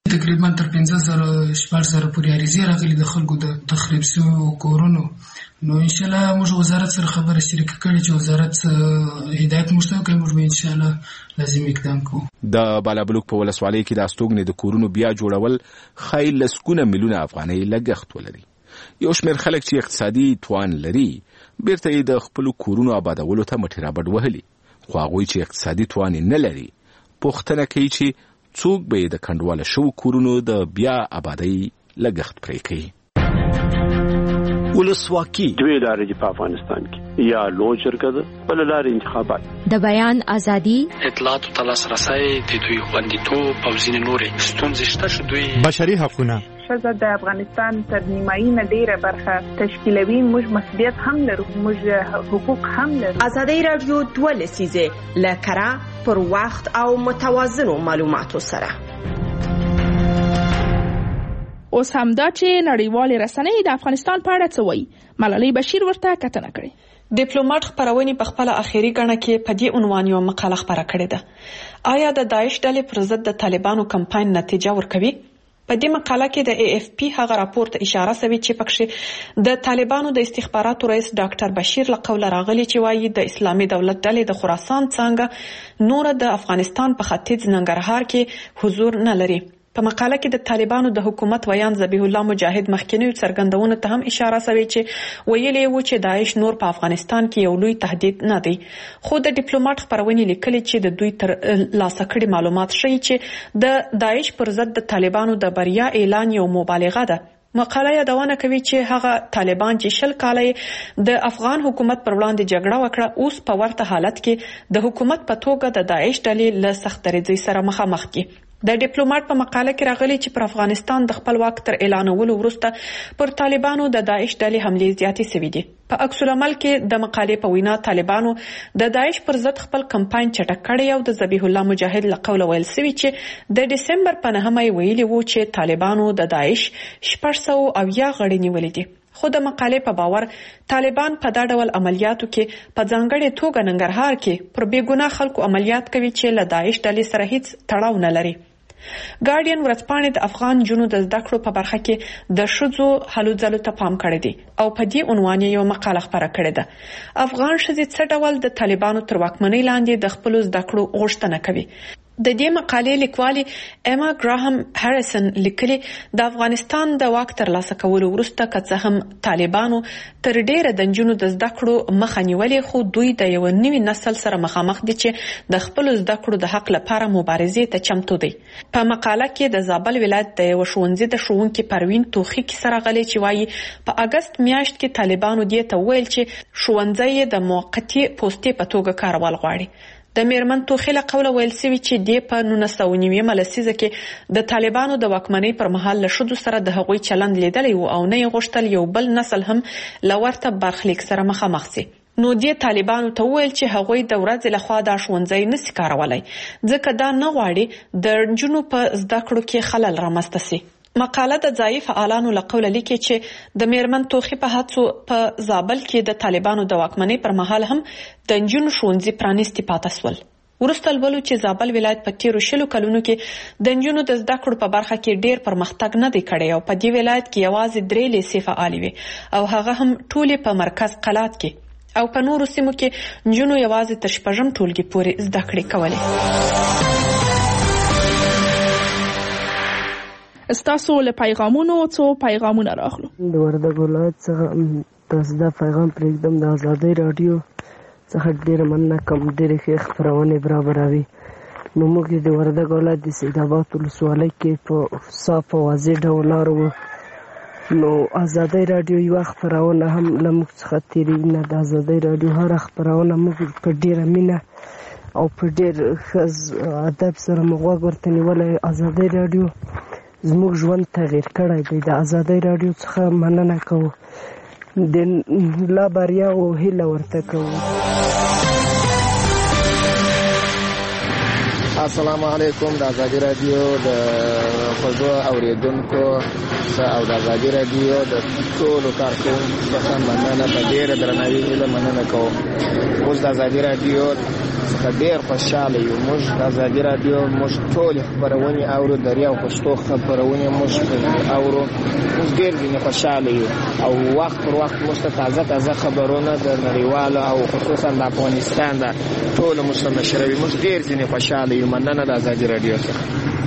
تقریبا تر پنځه زره شپږ زره پورې عریضې راغلي د خلکو د تخریب شویو کورونو. نو انشاءالله موږ وزارت سره خبره شریکه کړې چې وزارت هدایت موږ ته وکړي، موږ به انشاءالله لازم اقدام کوو. د بالابلوک په ولسوالۍ کې د استوګنې د کورونو بیا جوړول ښایي لسګونه میلیونه افغانۍ لګښت ولري. یو شمېر خلک چې اقتصادي توان لري بیرته یې د خپلو کورونو آبادولو ته مټې رابډ وهلي، خو هغوی چې اقتصادي توان یې نه لري پوښتنه کوي چې څوک به یې د کنډواله شوو کورونو د بیا آبادۍ لګښت پرې کوي. ولسواکي دوی لارې دي په افغانستان کې، یا لوی جرګه ده، بل لارې انتخابات. د بیان ازادي، اطلاعاتو ته لاسرسی، د دوی خوندیتوب او ځینې نورې ستونزې شته چې دوی بشري حقونه ښځه د افغانستان تر نیمایي نه ډیره برخه تشکیلوي. موږ مسؤلیت هم لرو، موږ حقوق هم لرو. ازادي راډیو دوه لسیزه له کره پر وخت او متوازنو معلوماتو سره. اوس همدا چې نړیوالې رسنۍ د افغانستان په اړه څه وایي، ملالۍ بشیر ورته کتنه کړې. ډیپلوماټ خبرونې په خپل اخیری غڼه کې په دې عنوان یو مقاله خبره کړې ده. آیا د داعش ډلې پر ضد د طالبانو کمپاین نتیجه ورکوي؟ په دې مقاله کې د ای اف پی هغه راپور ته اشاره شوې چې پکې د طالبانو د استخباراتو رئیس ډاکټر بشیر له قوله راغلي چې وایي د اسلامي دولت ډلې د خراسان څنګه نور د افغانستان په ختیځ ننګرهار کې حضور نه لري. په مقاله کې د طالبانو د حکومت ویان ذبیح الله مجاهد مخکینیو څرګندونو ته هم اشاره شوې چې ویلي وو چې داعش نور په افغانستان کې یو لوی تهدید نه دی. خو د ډیپلوماټ خبرونې لیکلي چې د دوی تر لاسه کړي معلومات ښیي چې د داعش پر ضد د طالبانو د بریا اعلان یو مبالغه ده. مقاله یادونه کوي چې هغه طالبان چې شل کاله د افغان حکومت پر وړاندې جګړه وکړه اوس په ورته حالت کې د حکومت په توګه د داعش ډلې له سخت درجې سره مخامخ دي. د ډیپلوماټ په مقاله کې راغلي چې پر افغانستان د خپل واک تر اعلانولو وروسته پر طالبانو د داعش ډلې حملې زیاتې شوې دي. په عکس العمل کې د مقالې په وینا طالبانو د داعش پر ضد خپل کمپاین چټک کړی او د ذبیح الله مجاهد له قوله ویل شوی چې د ډسمبر په نهمه ویلي وو چې طالبانو د داعش شپږ سوه اویا غړي نیولي دي. خو د مقالې په باور طالبان په دا ډول عملیاتو کې په ځانګړې توګه ننګرهار کې پر بېګناه خلکو عملیات کوي چې له داعش ډلې سره هیڅ تړاو نه لري. ګارډین ورځپاڼې د افغان جنونو د زده کړو په برخه کې د ښځو هلو ځلو ته پام کړی دی او په دې عنوان یې یو مقاله خپره کړې ده. افغان ښځې څه ډول د طالبانو تر واکمنۍ لاندې د خپلو زده کړو غوښتنه کوي. د دې مقالې لیکوالي اما ګراهم هریسن لیکلي د افغانستان د واک ترلاسه کولو وروسته که څه هم طالبانو تر ډیره د نجونو د زده کړو مخه نیولې، خو دوی د یو نوي نسل سره مخامخ دي چې د خپلو زده کړو د حق لپاره مبارزې ته چمتو دي. په مقاله کې د زابل ولایت د یو ښوونځي د ښوونکي پروین توخي کیسه راغلې چې وایي په اګست میاشت کې طالبانو دې ته ویل چې ښوونځی د موقتي پوستې په توګه کارول غواړي. د میرمن توخي له قوله ویل شوي چې دې په نولس سوه نوي لسیزه کې د طالبانو د واکمنۍ پر مهال له ښځو سره د هغوی چلند لیدلی و او نه یې غوښتل یو بل نسل هم له ورته برخلیک سره مخامخ شي. نو دې طالبانو ته ویل چې هغوی د ورځې لخوا دا ښوونځی نشي کارولای ځکه دا نه غواړي د نجونو په زده کړو کې خلل رامنځته شي. مقاله د ځایي فعالانو له قوله لیکي چې د میرمن توخي په هڅو په زابل کې د طالبانو د واکمنۍ پر مهال هم د نجونو ښوونځي پرانیستي پاتې شول. وروسته لولو چې زابل ولایت په تیرو شلو کلونو کې د نجونو د زده کړو په برخه کې ډیر پرمختګ نه دی کړی او په دې ولایت کې یوازې درې لیسې فعالې وي او هغه هم ټولې په مرکز قلات کې او په نورو سیمو کې نجونو یوازې تر شپږم ټولګي پورې زده کړې کولې. استاسو له پیغامونو څو پیغامونه راغلو. د وردګ ولایت څخه تاسو دا پیغام پرېږدم د ازادۍ راډیو څخه ډېره مننه کوم، ډېرې ښې خپرونې برابروي. نو موږ د وردګ ولایت د سیدآباد ولسوالۍ کې په صاف او واضح ډول لاړو. نو ازادۍ راډیو یوه خپرونه هم له موږ څخه تېرېږي نه. د ازادۍ راډیو هره خپرونه موږ په ډېره مینه او په ډېر ښه ادب سره موږ غوږ ورته نیولی. ازادۍ راډیو زموږ ژوند تغییر کړی دی. د ازادۍ راډیو څخه مننه کوو، د لا بریا او هیله ورته کوو. السلام علیکم. د ازادۍ راډیو د خوږو اوریدونکو او د ازادۍ راډیو د ټولو کارکوونکو څخه مننه په ډېره درناوي هیله مننه کوم. اوس د ازادۍ راډیو څخه ډېر خوشحاله یو. موږ د ازادي راډیو موږ ټولې خپرونې اورو، دریا او پښتو خپرونې موږ اورو. موږ ډېر ځینې خوشحاله یو او وخت پر وخت موږ ته تازه تازه خبرونه د نړیوالو او خصوصا د افغانستان د ټولو موږ ته نشروي. موږ ډېر ځینې خوشحاله یو. مننه د ازادي راډیو څخه.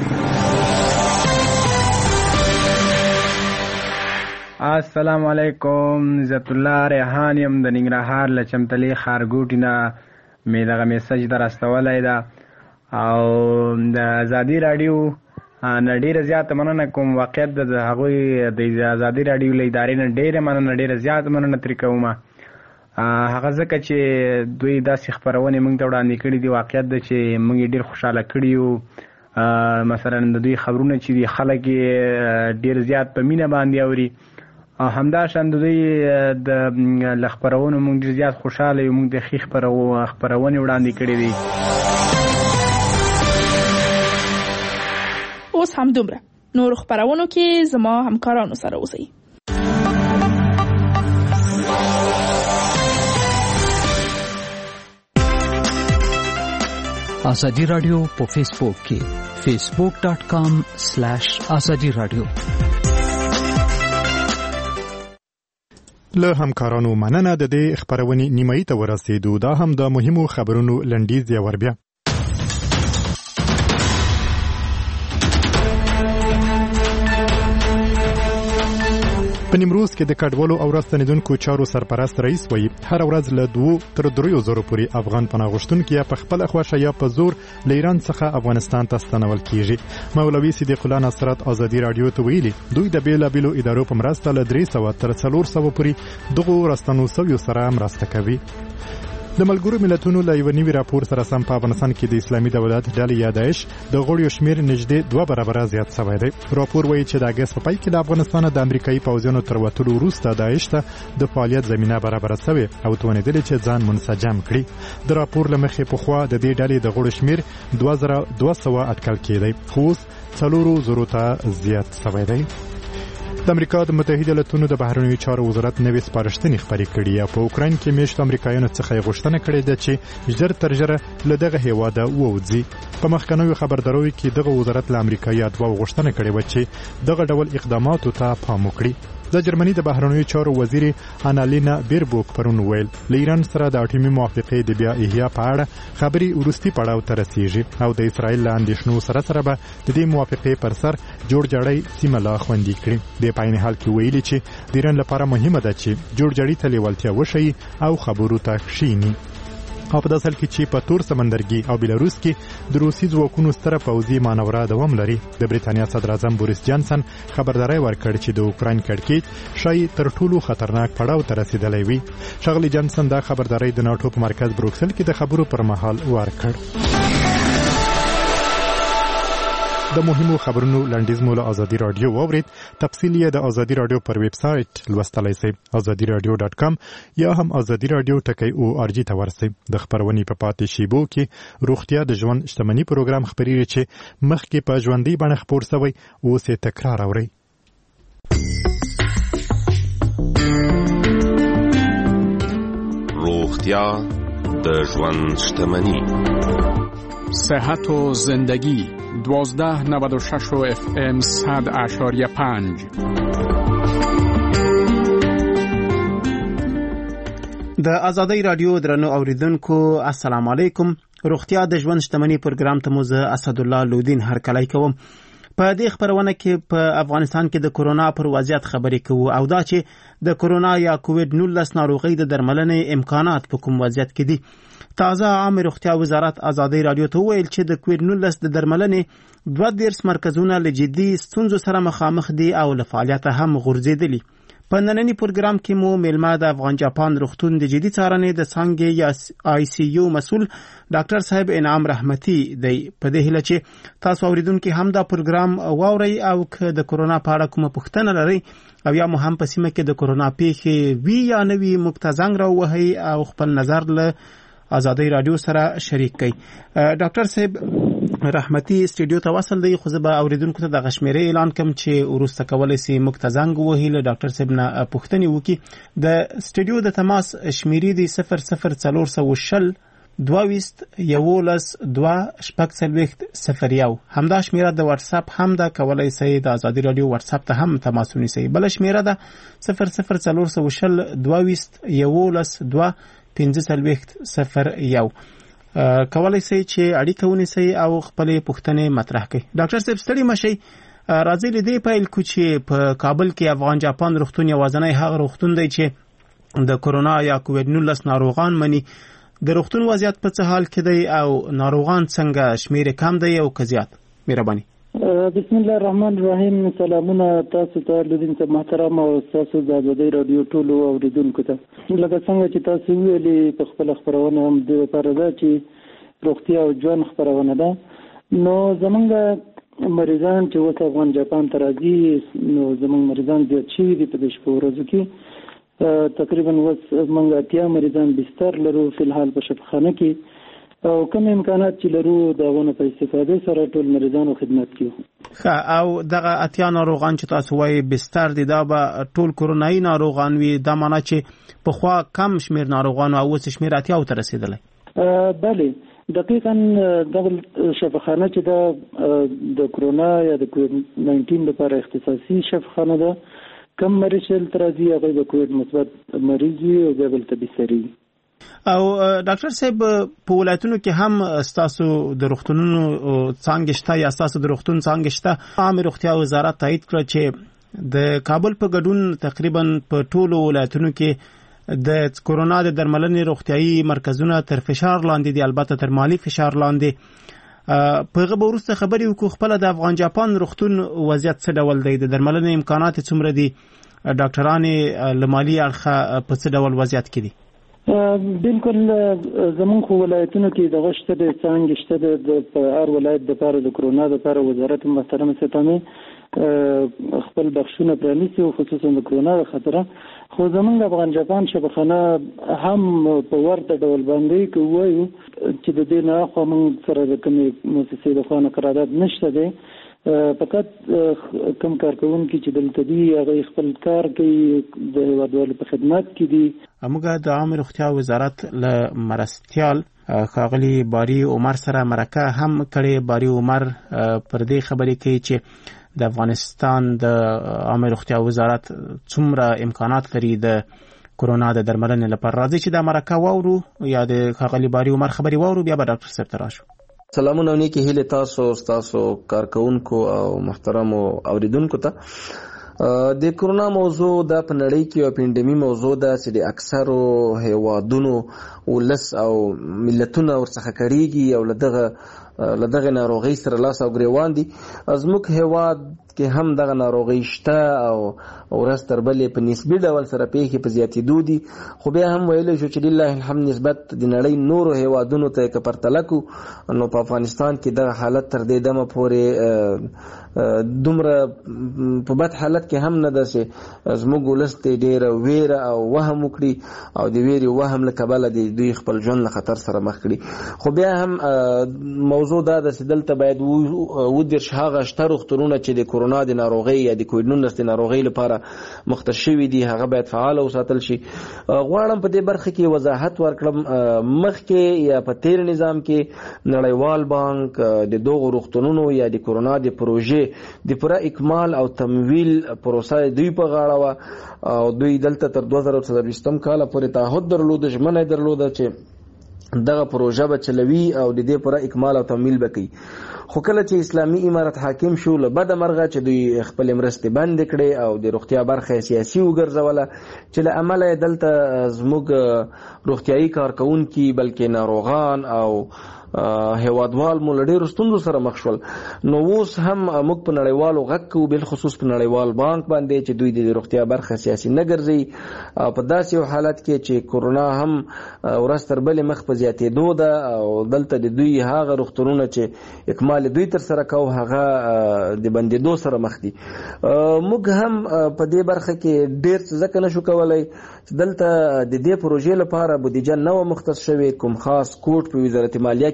السلام علیکم. عزت الله ریحان یم د ننګرهار له چمتلې ښارګوټي نه مې دغه میسج در استولی ده او د ازادي راډیو نه ډېره زیاته مننه کوم. واقعیت د هغوی د ازادي راډیو له ادارې نه ډېره مننه ډېره زیاته مننه ترې کوم. هغه ځکه چې دوی داسې خپرونې موږ ته وړاندې کړي دي. واقعیت ده چې موږ یې ډېر خوشحاله کړي یو. مثلا د دوی خبرونه چې دي خلک یې ډېر زیات په مینه باندې اوري او همداشان د دوی د له خپرونو موږ ډېر زیات خوشحاله یو. موږ د ښې خپرونې وړاندې کړي دي. اوس هم دومره. نور خپرونو کې زما همکارانو سره اوسئ. ازادي راډیو په فیسبوک کې فیسبوک ډاٹ کام سلیش ازادي راډیو. له همکارانو مننه د دې خبرونې نیمایي ته ورسېدو. دا هم د مهمو خبرونو لنډیز یا وربیا. په نیمروز کې د کډوالو او راستنیدونکو چارو سرپرست رئیس وایي هر ورځ له دوو تر دریو زرو پورې افغان پناه غوښتونکي یا په خپله خوښه یا په زور له ایران څخه افغانستان ته ستنول کیږي. مولوي صدیق الله نصرت ازادي راډیو ته ویلي دوی د بیلابیلو ادارو په مرسته له درې سوه تر څلور سوه پورې دغو راستنو سویو سره مرسته کوي. د ملګرو ملتونو له یو نوي راپور سره سم په افغانستان کې د اسلامي دولت ډلې یا داعش د غړیو شمیر نږدې دوه برابره زیات شوی دی. راپور وایي چې د اګست په پای کې د افغانستان د امریکایي پوځیانو تر وتلو وروسته داعش ته د فعالیت زمینه برابره شوې او توانېدلې چې ځان منسجم کړي. د راپور له مخې پخوا د دې ډلې د غړو شمیر دوه زره دوه سوه اټکل کېدی خو اوس څلورو زرو ته زیات شوی دی. د امریکا د متحده ایالاتو د بهرنیو چارو وزارت نوې سپارښتنې خپرې کړي او په اوکراین کې میشتو امریکایانو څخه یې غوښتنه کړې ده چې ژر تر ژره له دغه هېواده ووځي. په مخکنیو خبرداریو کې دغه وزارت له امریکایي اتباعو غوښتنه کړې وه چې دغه ډول اقداماتو ته پام وکړي. د جرمني د بهرنیو چارو وزیر انالینا بیربوک پرون ویل له ایران سره د اټومي موافقې د بیا احیا په اړه خبرې وروستي پړاو ته رسیږي او د اسرائیل له اندېښنو سره سره به د دې موافقې پر سر جوړجاړی سیمه لا خوندي کړي. د په عین حال کې ویلي چې د ایران لپاره مهمه ده چې جوړجاړي ته لیوالتیا وښیي او خبرو ته کښیني. او په داسې حال کې چې په تور سمندرګي او بیلاروس کې د روسي ځواکونو ستره پوځي مانوره دوام لري. د بریتانیا صدر اعظم بوریس جانسن خبرداری ورکړ چې د اوکراین کړکېچ شاید تر ټولو خطرناک پړاو ته رسیدلی وي. ښاغلي جانسن دا خبرداری د ناټو په مرکز بروکسل کې د خبرو پر مهال ورکړ. د مهمو خبرونو لنډیز مو له ازادي راډیو واورید. تفصیل یې د ازادي راډیو پر ویب سایټ لوستلی شئ ازادي راډیو ډاټ کام یا هم ازادي راډیو ټکی او ار جی ته ورسئ. د خبرونې په پاتې شیبو کې روغتیا د ژوند شتمني پروګرام خپریږي چې مخکې په ژوندۍ بڼه خپور شوی اوس یې تکرار اورئ. روغتیا د ژوند شتمني. صحت و زندگی دوازده نود و شش و اف ام صد اشاریه پنج. د ازادۍ رادیو درنو اوریدونکو السلام علیکم. روغتیا د ژوند شتمني پروګرام ته مو زه اسدالله لودین هرکلی کوم. په دې خبرونه کې په افغانستان کې د کورونا پر وضعیت خبرې کوو او دا چې د کورونا یا کووډ نولس ناروغۍ د درملنې امکانات په کوم وضعیت کې دي. تازه عامه روغتیا وزارت ازادۍ رادیو ته ویل چې د کووډ نولس د درملنې دوه دېرش مرکزونه له جدي ستونزو سره مخامخ دي او له فعالیته هم غورځېدلي. په نننی پروګرام کې مو میلمه د افغان جاپان روغتون د جدي څارنې د څانګې یا آی سی یو مسؤل ډاکټر صاحب انعام رحمتي دی. په دې هیله چې تاسو اوریدونکو هم دا پروګرام واورئ او که د کورونا په اړه کومه پوښتنه لرئ او یا مو هم په سیمه کې د کورونا پیښې وی یا نه وي موږ ته زنګ راووهئ او خپل نظر له ازادۍ رادیو سره شریک کړئ. ډاکټر صاحب رحمتي سټوډیو ته وصل دی خو زه به اوریدونکو ته د غشمیرې اعلان کوم چې وروسته کولی سي موږ ته زنګ ووهي له ډاکټر صاحب نه پوښتنې وکړي. د سټوډیو د تماس شمیرې دی صفر صفر څلور سوه شل دوه یولس دوه شپږ څلوېښت صفر یو. همدا شمیره د واتس اپ هم ده، کولی سئ د ازادي رادیو واتس اپ ته هم تماس ونیسئ. بله شمیره ده صفر صفر څلور سوه شل دوه یولس دوه پنځه څلوېښت صفر یو. کولی سئ چې اړیکه ونیسئ او خپلې پوښتنې مطرح کړئ. ډاکټر صاحب ستړي مه شئ. راځئ له دې پیل کړو چې په کابل کې افغان جاپان روغتون یوازینی هغه روغتون دی چې د کورونا یا کووید نولس ناروغان مني. د روغتون وضعیت په څه حال کې دی او ناروغان څنګه شمیر کم دی او که زیات؟ مهرباني. بسم الله الرحمن الرحیم. سلامونه تاسو ته لودین ته محترم او تاسو د ازادي رادیو ټولو اوریدونکو ته. لکه څنګه چې تاسو ویلي په خپل خبرونه هم د لپاره ده چې روغتیا او ژوند خبرونه ده. نو زمونږ مریضان چې اوس افغان جاپان ته راځي، نو زمونږ مریضان زیات شوي دي په دې شپو ورځو کې. تقریبا اوس موږ اتیا مریضان بستر لرو فی الحال په شفاخانه کې، او کوم امکانات چې لرو د هغو نه په استفادې سره ټول مریضانو خدمت کوو. ښه، او دغه اتیا ناروغان چې تاسو وایي بستر دي، دا به ټول کورونایي ناروغان وي؟ دا معنا چې پخوا کم شمیر ناروغانو او اوس شمیر اتیاو ته رسېدلی؟ بله، دقیقا دغه شفاخانه چې دا د کرونا یا د کووید ناینټین لپاره اختصاصي شفاخانه ده. کم مریض چې دلته راځي هغوی د کووید مثبت مریض وي او بیا دلته بستري وي. او ډاکټر صاحب په ولایتونو کې هم ستاسو د روغتونونو څانګې شته یا ستاسو د روغتون څانګې شته؟ عامه روغتیا وزارت تایید کړه چې د کابل په ګډون تقریبا په ټولو ولایتونو کې د کورونا د درملنې روغتیايي مرکزونه تر فشار لاندې دي، البته تر مالی فشار لاندې. په هغه به وروسته خبرې وکړو خپله د افغان جاپان روغتون وضعیت څه ډول دی، د درملنې امکانات څومره دي، ډاکټرانې له مالي اړخه په څه ډول وضعیت کې دي؟ بالکل زمونږ خو ولایتونو کې دغه شته د څانګې شته د په هر ولایت دپاره د کرونا دپاره وزارت محترم ستامې خپل بخشونه پرانیستي او خصوصا د کرونا د خطره. خو زمونږ افغان جاپان شفاخانه هم په ورته ډول باندې که ووایو چې د دې نه اخوا موږ سره د کومې مؤسسې د خوا نه قرارداد نشته دی، فقط کم کارکوونکي چې دلته دي هغوی خپل کار کوي، د هېوادوالو په خدمت کې دي. موږ د عامه روغتیا وزارت له مرستیال ښاغلي باري عمر سره مرکه هم کړې. باري عمر پر دې خبرې کوي چې د افغانستان د عامه روغتیا وزارت څومره امکانات لري د کورونا د درملنې لپاره. راځي چې دا مرکه واورو یا د ښاغلي باري عمر خبرې واورو، بیا به ډاکټر صاحب ته راشو. سلامونه او نیکی هیله تاسو تاسو کارکونکو او محترمو اوریدونکو ته. د کورونا موضوع د په نړۍ کې یو پینډمي موضوع ده چې د اکثرو هیوادونو ولس او ملتونه ورڅخه کړيږي او لدغه لدغه ناروغي سره لاس او ګریوان دي. زموږ هیواد کې هم دغه ناروغي شته او ورځ تر بلې په نسبي ډول سره پیښې په زیاتېدو دي، خو بیا هم ویلی شو چې لله الحمد نسبت د نړۍ نورو هیوادونو ته که پرتله کړو نو په افغانستان کې دغه حالت تر دې دمه پورې دومره په بد حالت کې هم نه ده چې زموږ ولس ته ډېره ویره او وهم وکړي او د ویرې وهم له کبله د دوی خپل ژوند له خطر سره مخ کړي. خو بیا هم موضوع دا ده چې دلته باید ودېرش هغه شته روغتونونه چې د کورونا د ناروغۍ یا د کووید نولس د ناروغۍ لپاره مختص شوي دي هغه باید فعال وساتل شي. غواړم په دې برخه کې وضاحت ورکړم. مخکې یا په تیر نظام کې نړیوال بانک د دغو روغتونونو یا د کورونا د پروژې د پوره اکمال او تمویل پروسه دوی په غاړه وه او دوی دلته تر دوه زره څلرویشتم کاله پورې تعهد درلوده، ژمنه یې درلوده چې دغه پروژه به چلوي او د دې پوره اکمال او تمویل به کوي. خو کله چې اسلامي امارت حاکم شو له بده مرغه چې دوی خپل مرستې بندې کړې او د روغتیا برخه سیاسي وګرځوله چې له امله یې دلته زموږ روغتیایي کارکوونکي بلکې ناروغان او هیوادوال مو له ډېرو ستونزو سره مخ شول. نو اوس هم موږ په نړیوالو غږ کوو، بالخصوص په نړیوال بانک باندې چې دوی د روغتیا برخه سیاسي نه ګرځوي او په داسې یو حالت کې چې کورونا هم ورځ تر بلې مخ په زیاتېدو ده او دلته د دوی هغه روغتونونه چې اکمال دوی تر سره کوو هغه د بندېدو سره مخ دي. موږ هم په دې برخه کې ډېر څه ځکه نشو کولی چې دلته د دې پروژې لپاره بودیجه نه وه مختص شوې، کوم خاص کوټ په وزارت مالیه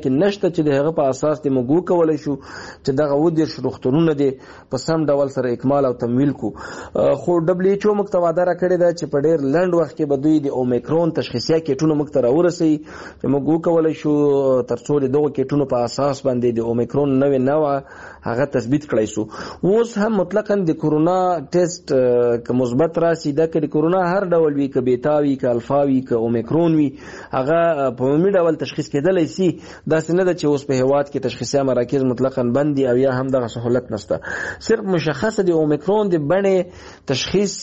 کې نشته چې د هغه په اساس د موږ کولای شو چې دغه ودیرش روغتونونه دي په سم ډول سره اکمال او تمویل کو. خو دبليو ایچ او موږ ته وعده راکړې ده چې په ډېر لنډ وخت کې به دوی د اومیکرون تشخیصیه کیټونه موږ ته راورسوي چې موږ کولای شو ترڅو د دغو کیټونو په اساس باندې د اومیکرون نوې نوعه هغه تثبیت کړی سو. اوس هم مطلقاً د کورونا ټیسټ که مثبت راسي دا که د کورونا هر ډول وي، که بیتا وي، که الفا وي، که اومیکرون وي، هغه په عمومي ډول تشخیص کېدلی سي. داسې نه ده چې اوس په هېواد کې تشخیصیه مراکز مطلقاً بند دي او یا هم دغه سهولت نشته. صرف مشخصه د اومیکرون د بڼې تشخیص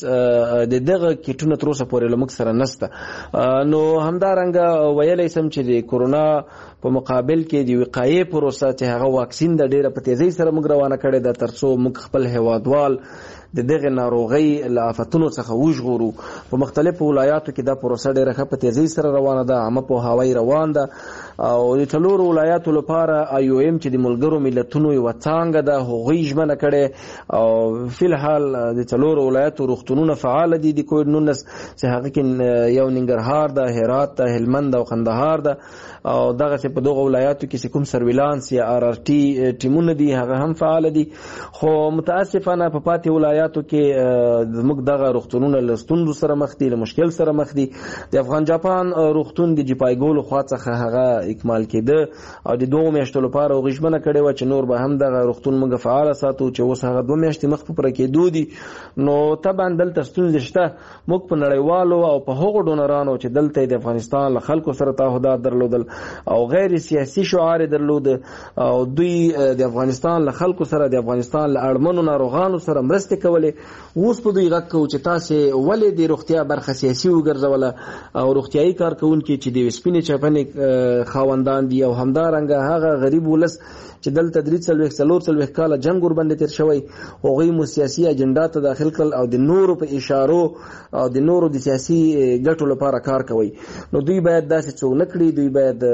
د دغه کیټونه تر اوسه پورې له موږ سره نشته. نو همدارنګه ویلی سم چې د کورونا په مقابل کې د وقایې پروسه چې هغه واکسین د ډېره په تیزۍ سره موږ روانه کړې ده ترڅو موږ خپل هېوادوال د دغه ناروغۍ له آفتونو څخه وژغورو. په مختلفو ولایاتو کې دا پروسه ډېره ښه په تیزۍ سره روانه ده، عامه پوهاوی روان ده او د څلورو ولایاتو لپاره آی او ایم چې د ملګرو ملتونو یوه څانګه ده هغوی ژمنه کړې او فلحال د څلورو ولایاتو روغتونونه فعاله دي د کووډ نولس چې هغه کې یو ننګرهار ده، هرات ده، هلمند او قندهار ده او دغسې په دغو ولایاتو کې چې کوم سرویلانس یا آر آر ټي ټیمونه دي هغه هم فعاله دي. خو متاسفانه په پاتې ولایاتو کې زموږ دغه روغتونونه له ستونزو سره مخ دي، له مشکل سره مخ دي. د افغان جاپان روغتون د جپایګو له خوا څخه هغه اکمال کېده او د دوه میاشتو لپاره هغوی ژمنه کړې وه چې نور به هم دغه روغتون موږ فعاله ساتو چې اوس هغه دوه میاشتې مخ په پوره کېدو دي. نو طبعا دلته ستونزې شته. موږ په نړیوالو او په هغو ډونرانو چې دلته د افغانستان له خلکو سره تعهدات درلودل او غیر سیاسي شعار درلود او دوی د افغانستان له خلکو سره د افغانستان له اړمنو ناروغانو سره مرستې کولې. اوس په دوی غږ کوو چې تاسې ولې د روغتیا برخه سیاسي وګرځوله او روغتیایي کارکوونکي چې د سپینې چپنې خاوندان دي او همدارنګه هغه غریب ولس چې دلته درې څلوېښت څلور څلوېښت کاله جنګ ورباندې تېر شوی هغوی مو سیاسي اجنډا ته داخل کړل او د نورو په اشارو او د نورو د سیاسي ګټو لپاره کار کوي. نو دوی باید داسې څوک نه کړي. دوی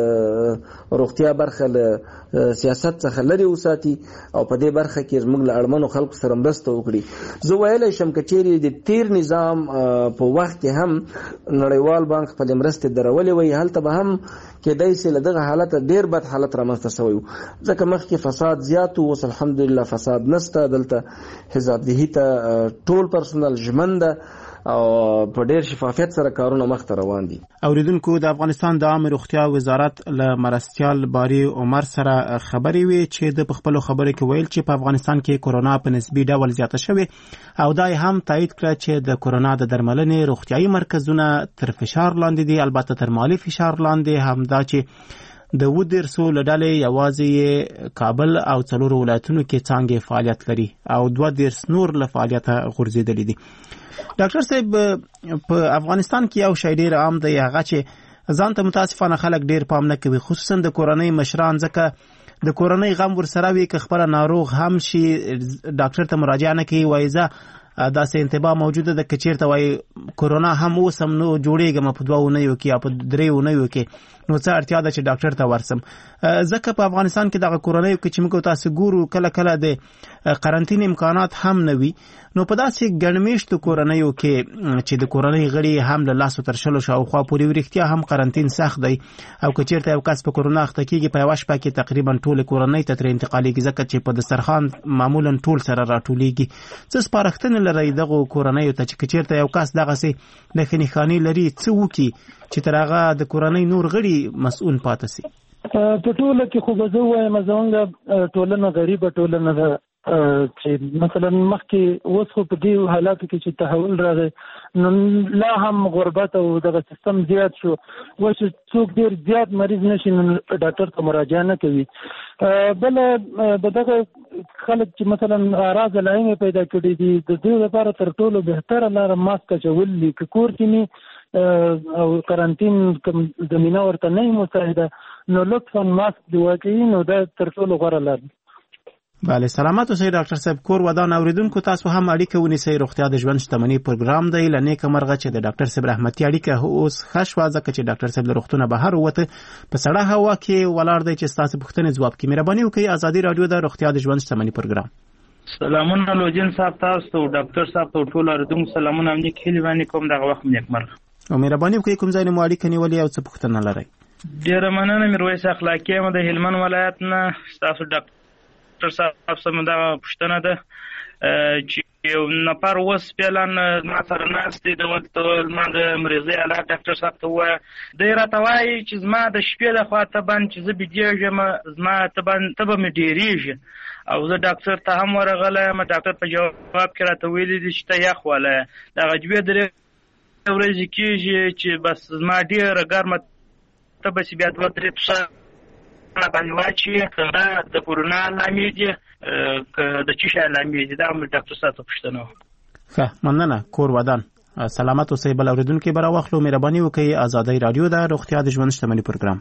باید روغتیا برخه له سیاست څخه لرې وساتي او په دې برخه کې زموږ له اړمنو خلکو سره مرسته وکړي. زه ویلی شم که چیرې د تیر نظام په وخت کې هم نړیوال بانک خپلې مرستې درولې وی هلته به هم کېدای سي له دغه حالته ډېر بد حالت رامنځته شوی و ځکه مخکې فساد زیات و. اوس الحمدلله فساد نسته. دلته حسابدهي ته ټول پرسونل ژمن ده او په ډېر شفافیت سره کارونه مخته روان دي. اوریدونکو د افغانستان د عامه روغتیا وزارت له مرستیال باری عمر سره خبرې وي چې د خپلو خبرو کې ویل چې په افغانستان کې کورونا په نسبي ډول زیاته شوې او دا هم تایید کړه چې د کورونا د درملنې روغتیایي مرکزونه تر فشار لاندې دي، البته تر مالي فشار لاندې هم دا چې د ودرسو لډلې یوازې کابل او څلورو ولایتونو کې څانګې فعالیت لري او دوه درس نور له فعالیته غورځېدلې دي. ډاکټر صاحب په افغانستان کې یو شی ډېر عام دی هغه چې ځان ته متاسفانه خلک ډېر پام نه کوي، خصوصا د کورنۍ مشران، ځکه د کورنۍ غم ورسره وي که خپله ناروغ هم شي ډاکټر ته مراجعه نه کوي، وایي زه داسې انتباه موجوده ده که چېرته وایي کورونا هم اوس هم نو جوړېږم په دوه اونیو کې یا په درې اونیو کې نو څه اړتیا ده چې ډاکټر ته ورسم. ځکه په افغانستان کې دغه کورنیو کې چې موږ تاسو ګورو کله کله د قرنطین امکانات هم نه وي، نو په داسې ګڼمېشتو کورنیو کې چې د کورنۍ غړي هم له لاسو تر شلو شاوخوا پورې ورښتیا هم قرنطین سخت دی او که چېرته یو کس په کورونا اخته کېږي په یوه شپه کې تقریبا ټولې کورنۍ ته ترې انتقالېږي ځکه چې په دسترخوان معمولا ټول سره راټولېږي. څه سپارښتنې لرئ دغو کورنیو ته چې که چېرته یو کس دغسې نښې نښانې لري څه وکړي چې تر هغه د کورنۍ نور غړي مسؤل پاتې سي؟ په ټوله کې خو به زه ووایم زموږ ټولنه غریبه ټولنه ده چې مثلا مخکې اوس خو په دې حالاتو کې چې تحول راغی نو لا هم غربت او دغه سیستم زیات شو. اوس څوک ډېر زیات مریض نشي نو ډاکټر ته مراجعه نه کوي. بله به دغه خلک چې مثلا اعراض علایمې پیدا کړي دي د دې لپاره تر ټولو بهتره لاره ماسک اچول دي. که کور کې نه او قرنطین کوم زمینه ورته نه مساعده نو لطفا ماسک دی واقعي نو دا تر ټولو غوره لاره. بله سلامت اوسئ ډاکټر صاحب. کور ودان اوریدونکو تاسو هم اړیکه ونیسئ. روغتیا د ژوند شتمنۍ پروګرام دی له نیکه مرغه چې د ډاکټر صاحب رحمتي اړیکه اوس ښه شوه ځکه چې ډاکټر صاحب له روغتونه بهر ووته په سړه هوا کې ولاړ دی چې ستاسو پوښتنې ځواب کړي. مهرباني وکړئ ازادي راډیو د روغتیا د ژوند شتمنۍ پروګرام. سلامونه لوجین صاحب تاسو ته ډاکټر صاحب ته ټول اوریدونکو سلامونه هم نیک هیلې باندې کوم دغه وخت نیک مرغه او مهرباني وکړئ کوم ځای نه مو اړیکه نیولې او څه پوښتنه لرئ؟ ډیره مننه میرویس اخلاقی یم د هلمند ولایت نه. تاسو ډاکټر صاحب سم دا پوښتنه ده چې یو نفر اوس فعلا ما سره ناست دی د ورته ما د مریضۍ حالات ډاکټر صاحب ته ووایه. دی راته وایي چې زما د شپې لخوا تبن چې زه بېدېږم زما تبن تبه مې ډېرېږي او زه ډاکټر ته هم ورغلی یم. ډاکټر په جواب کې راته ویلي دي چې ته یخ ولی دغه دوې درې ورځې کېږي چې بس زما ډېره ګرمه تبه چې بیا دوه درې پسه باندې واچي که دا د کورونا لامل دي که د څه شي لامل دي. دا هم ډاکټر صاحب ته پوښتنه وه. ښه مننه. کور ودان سلامت اوسئ. بل اورېدونکي به راواخلو. مهرباني وکړئ. ازادۍ راډیو ده روغتیا د ژوند شتمني پروګرام.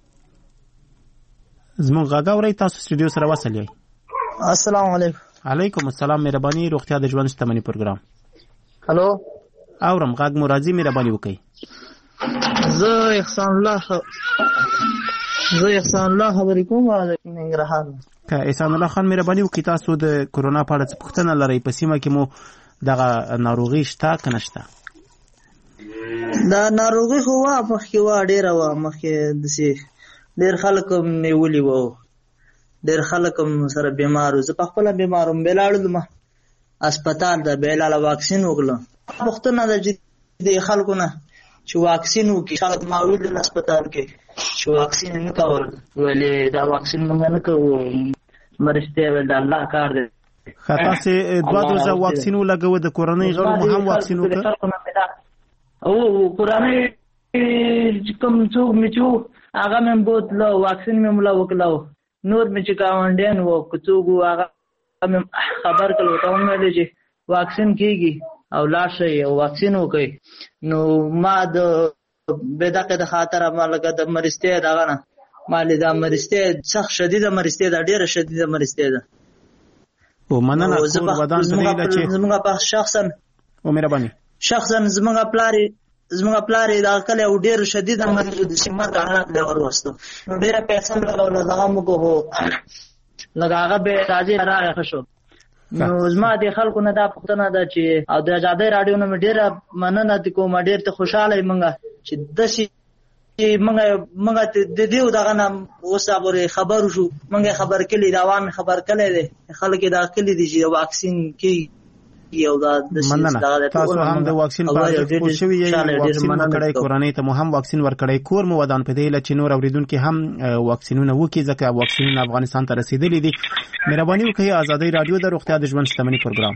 زموږ غږ اورئ. تاسو سټوډیو سره وصل یئ. السلام علیکم. علیکم السلام. مهرباني روغتیا د ژوند شتمني پروګرام. هلو اورم غږ مو راځي. مهرباني وکړئ. زه احسان الله زه احسان الله خبرې کوم د ننګرهار. که احسان الله خان مهرباني وکړئ تاسو د کورونا په اړه څه پوښتنه لرئ؟ په سیمه کې مو دغه ناروغي شته که نشته؟ دا ناروغي خو وه مخکې وه ډېره وه مخکې داسې ډېر خلک هم نیولي وه ډېر خلک هم سره بیمار وو. زه په خپله بیمار وم بیا لاړلم اسپتال ته بیا لاله واکسین وکړم. پوښتنه ده چې د خلکو نه چې واکسین وکړي. خلک ما ویل اسپتال کې چې واکسین نه کول ولې دا واکسین موږ نه کوو مرستې ویل د الله کار دی. ښه تاسې دوه دوزه واکسین ولګوه د کورنۍ غړو مو هم واکسین وکړه؟ او کورنۍ کوم څوک مې چې وو هغه مې بوتله واکسین مې ملا وکړه. نور مې چې ګاونډیان وو که څوک وو هغه مې خبر کړل ورته مې ویل چې واکسین کېږي او لاړ شئ او واکسین وکړئ. نو ما د بدقه د خاطره ما لکه د مرستې دغه نه ما لې دا مرستې سخت شدیده مرستې ده ډېره شدیده مرستې ده. او مننه. کور ودان پرېږده چې زموږ په شخصا او مهرباني شخصا زموږ پلار زموږ پلار یې دغه کلی او ډېر شدیده مریض و د سیمه حالات له وروسته نو ډېره پیسه مې لګوله دغه موږ خو لږ هغه بې راځي راغی ښه شو. نو زما د خلکو نه دا پوښتنه ده چې او د ازادۍ راډیو نه مې ډېره مننه کوم ډېر ته خوشحاله یم موږ چې داسې موږ موږ د دې دغه نه اوس پورې خبر شو موږ خبر کړي د عوام خبر کړي دي خلک دا کړي دي چې واکسین کې یو دا مننه. تاسو هم د واکسین په اړه پوه شوي یئ. واکسین ورکړئ. کورنۍ ته مو هم واکسین ورکړئ. کور مو ودان په دې هیله چې نور اورېدونکي هم واکسینونه وکړي ځکه واکسینونه افغانستان ته رسېدلي دي. مهرباني وکړئ. ازادۍ راډیو د روغتیا د ژوند شتمني پروګرام.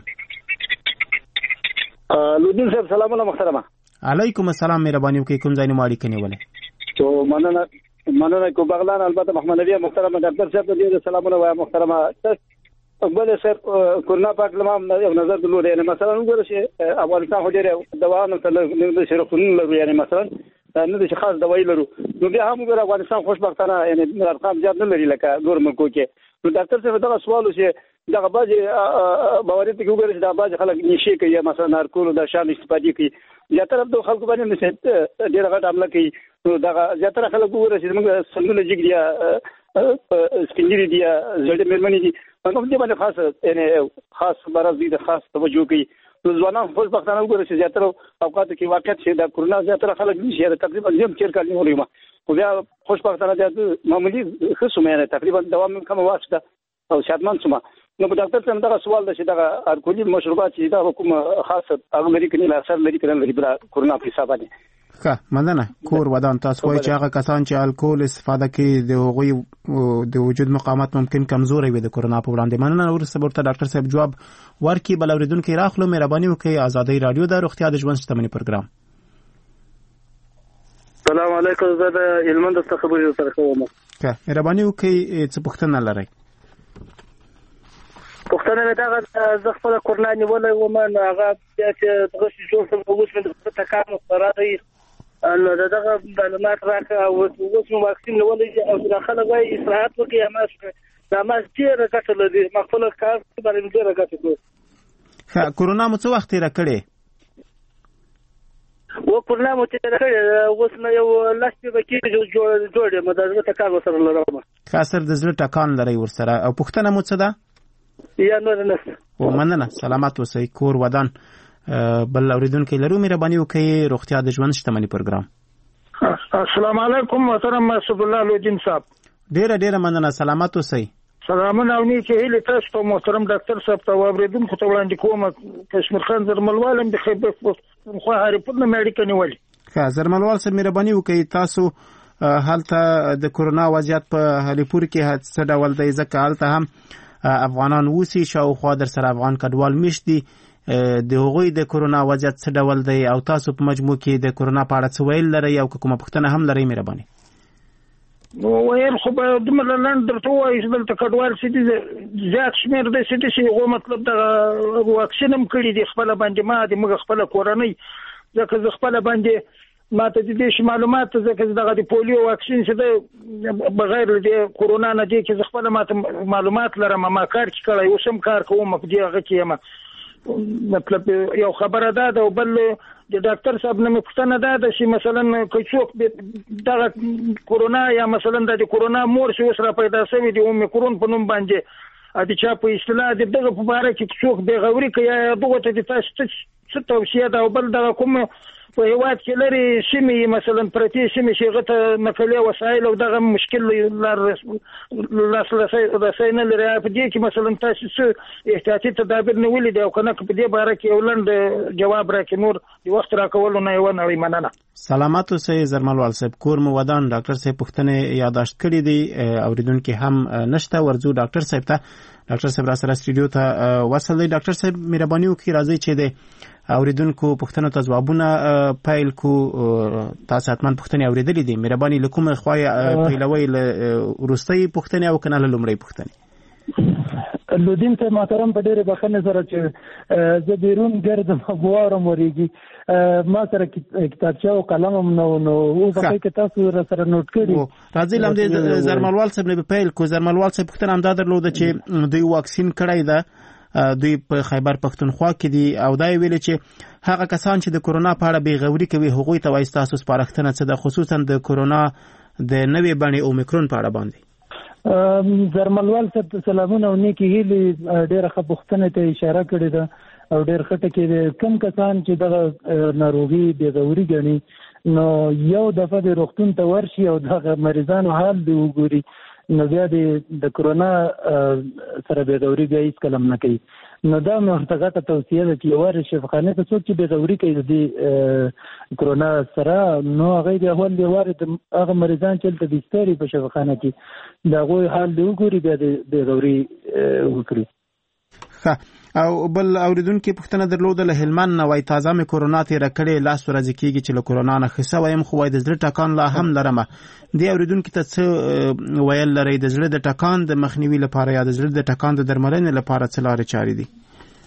لودین صاحب سلامونه محترمه. علیکم السلام. مهرباني وکړئ. کوم ځای نه مو اړیکه نیولې؟ تو مننه مننه کو بغلان البته محمد نبی محترمه ډاکټر صاحب ته دې سلامونه وایم محترمه. بل صاحب کورونا پاک لمام یو نظر درلود یعنی مثلا وګورئ چې افغانستان خو ډېر دواونه ته د شرکتونو لرو یعنی مثلا نه د خاص دوايي لرو نو بیا هم وګورئ افغانستان خوشبختانه یعنی ارقام زیات نه لري لکه نور ملکو کې. نو ډاکټر صاحب دا سوال چې دغه بعضي باورې ته وګورئ چې دا بعضي خلک نشي کوي مثلا نارکول د شان استفاده کوي زیاتره د خلکو باندې نشي ډېر غټ عمله کوي. نو دا زیاتره خلک وګورئ چې موږ څنګه لږ دی سپینګری دی زړه مېرمنې دي نو دې باندې خاص یعنی خاص برز دي خاص توجه کوي. نو ځوانان خوشبختانه وګورئ چې زیاتره اوقات کې واقعیت چې د کورونا زیاتره خلک نشي تقریبا زم چیر کال نیولې ما خو بیا خوشبختانه د معمولی خصوص مې تقریبا دوام کوم واسطه او شادمان سم. نو په ډاکټر څنګه دا سوال ده چې دا الکولي مشروبات چې دا حکومت خاص هغه لري کني لا اثر لري کنه لري بلا کورونا په حساب باندې. ښه مننه. کور ودان تاسو وایي چې هغه کسان چې الکول استفاده کوي د هغوی د وجود مقاومت ممکن کمزوري وي د کورونا په وړاندې. مننه. ورسته ورته ډاکټر صاحب جواب ورکړي. بل اورېدونکي راخلو. مهرباني وکړئ. ازادۍ راډیو د روغتیا د ژوند شتمني پروګرام. سلام علیکم. زه د هلمند څخه خبرې سره کوم. ښه مهرباني وکړئ. څه پوښتنه لرئ؟ پوښتنه مې دا زه خپل کورونا نیولې وم نو هغه چې دغه شی جوړ شو اوس مې د تکامل قرارې نو دغه معلومات راکړه او اوس مو واکسین نیولې او داخله وای اصلاحات وکړي هم دا ما چې راکټل دي ما خپل کار باندې ډېر راکټل. ښه کورونا مو څه وخت تیر کړی؟ و کورونا مو تیر کړی اوس نو یو لاستي بکی جوړ جوړ مې دا تکامل سره لرم. خاصر د زړه ټکان لري ورسره او پوښتنه مو څه ده؟ یا نور نه. او مننه. سلامات اوسئ. کور ودان. بل اوریدونکي لرو. مهرباني وکړئ. روغتیا د ژوند شتمني پروګرام. السلام علیکم محترم اسد الله لودین صاحب. ډیره ډیره مننه، سلامت اوسئ. سلامونه او نیکه هیله تاسو ته محترم ډاکټر صاحب ته اوریدونکو ته وړاندې کوم. کشمیر خان زرملوالم د خیبر پختونخوا هریپور امریکا نیولې. ښه زرملوال صاحب مهرباني وکړئ، تاسو هلته د کورونا وضعیت په هریپور کې څه ډول دی؟ ځکه هلته هم افغانان اوسي، شاوخوا در سره افغان کډوال میشت دي. د هغوی د کورونا وضعیت څه ډول دی او تاسو په مجموع کې د کورونا په اړه څه ویل لرئ او کومه پوښتنه هم لرئ؟ مهرباني. نو ویل خو به دومره لنډ درته ووایي چې دلته کډوال چې دي زیات شمېر داسې دي چې هغو مطلب دغه واکسین هم کړي دي خپله باندې، ما د موږ خپله کورنۍ، ځکه زه خپله باندې ما ته د دې معلومات ځکه دغه د پولیو واکسین چې دی بغیر د کورونا نه دی چې زه خپله ما ته معلومات لرم، ما کار کې کړی، اوس هم کار کوم په دې هغه کې یم. مطلب یو خبره ده ده او بل د ډاکټر صاحب نه مې پوښتنه ده ده چې مثلا که څوک دغه کورونا یا مثلا د کورونا مور چې اوس را پیدا شوي د اومیکرون په نوم باندې د چا په اصطلاح د دغه په باره کې څوک بېغوري کوي یا دغه ته د تاسو څه توصیه ده؟ او بل دغه کوم په هیواد کې لري سیمې مثلا پرتې سیمې چې هغه ته نقلیه وسایل او دغه مشکل لاسرسی نه لري، په دې کې مثلا تاسو څه احتیاطي تدابیر نیولي دي او که نه په دې باره کې یو لنډ جواب راکړي، نور د وخت راکولو نه یې ونړئ. مننه. سلامت اوسئ زرملوال صاحب. کور مو ودان. ډاکټر صاحب پوښتنې یاداشت کړي دي، اوریدونکي هم نشته. ورځو ډاکټر صاحب ته. ډاکټر صاحب را سره سټوډیو ته وصل دی. ډاکټر صاحب مهرباني وکړئ راځئ چې د اوریدونکو پوښتنو ته ځوابونه پیل کو. تاسو حتماً پوښتنې اوریدلې دي. مهرباني له کومه خوا پیلوي، له وروستۍ پوښتنې او کنه له لومړۍ پوښتنې؟ لودین ته محترم په ډېرې بخښنې سره چې زه بیرون ګرځم بوارم ورېږي، ما سره کتابچه او قلم هم نه و، نو اوس هغې کې تاسو را سره نوټ کړي. راځئ له همدې زرملوال صاحب نه پیل کو. زرملوال صاحب پوښتنه همدا درلوده چې دوی واکسین کړی ده، دوی په خیبر پختونخوا کې دي او دا یې ویلي چې هغه کسان چې د کورونا په اړه بېغوري کوي هغوی ته وایي ستاسو سپارښتنه څه ده، خصوصا د کورونا د نوې بڼې اومیکرون په اړه باندې؟ زرملوال صاحب سلامونه او نیکې هیلې. ډېره ښه پوښتنې ته اشاره کړې ده او ډېر ښه ټکې دی. کوم کسان چې دغه ناروغي بېغوري ګڼي نو یو دفعه د روغتون ته ورشي او دغه مریضانو حال دې وګوري، نو بیا د کورونا سره بېغوري بیا هېڅکله هم نه کوي. نو دا مې ورته غټه توصیه ده چې یو وارې شفاخانې ته څوک چې بېغوري کوي د دې کورونا سره، نو هغوی د اول یو وارې د هغه مریضان چې هلته بستر په شفاخانه کې د هغوی حال دې وګوري، بیا د بېغوري وکړي. ښه. او بل اوریدونکي پوښتنه درلوده له هلمند نه، وایي تازه مې کورونا تېره کړې، لاس ورځې کېږي چې له کورونا نه ښه سوی یم، خو وایي د زړه ټکان لا هم لرمه. دې اوریدونکي ته څه ویل لرئ د زړه د ټکان د مخنیوي لپاره یا د زړه د ټکان د درملنې لپاره څه لارې چارې دي؟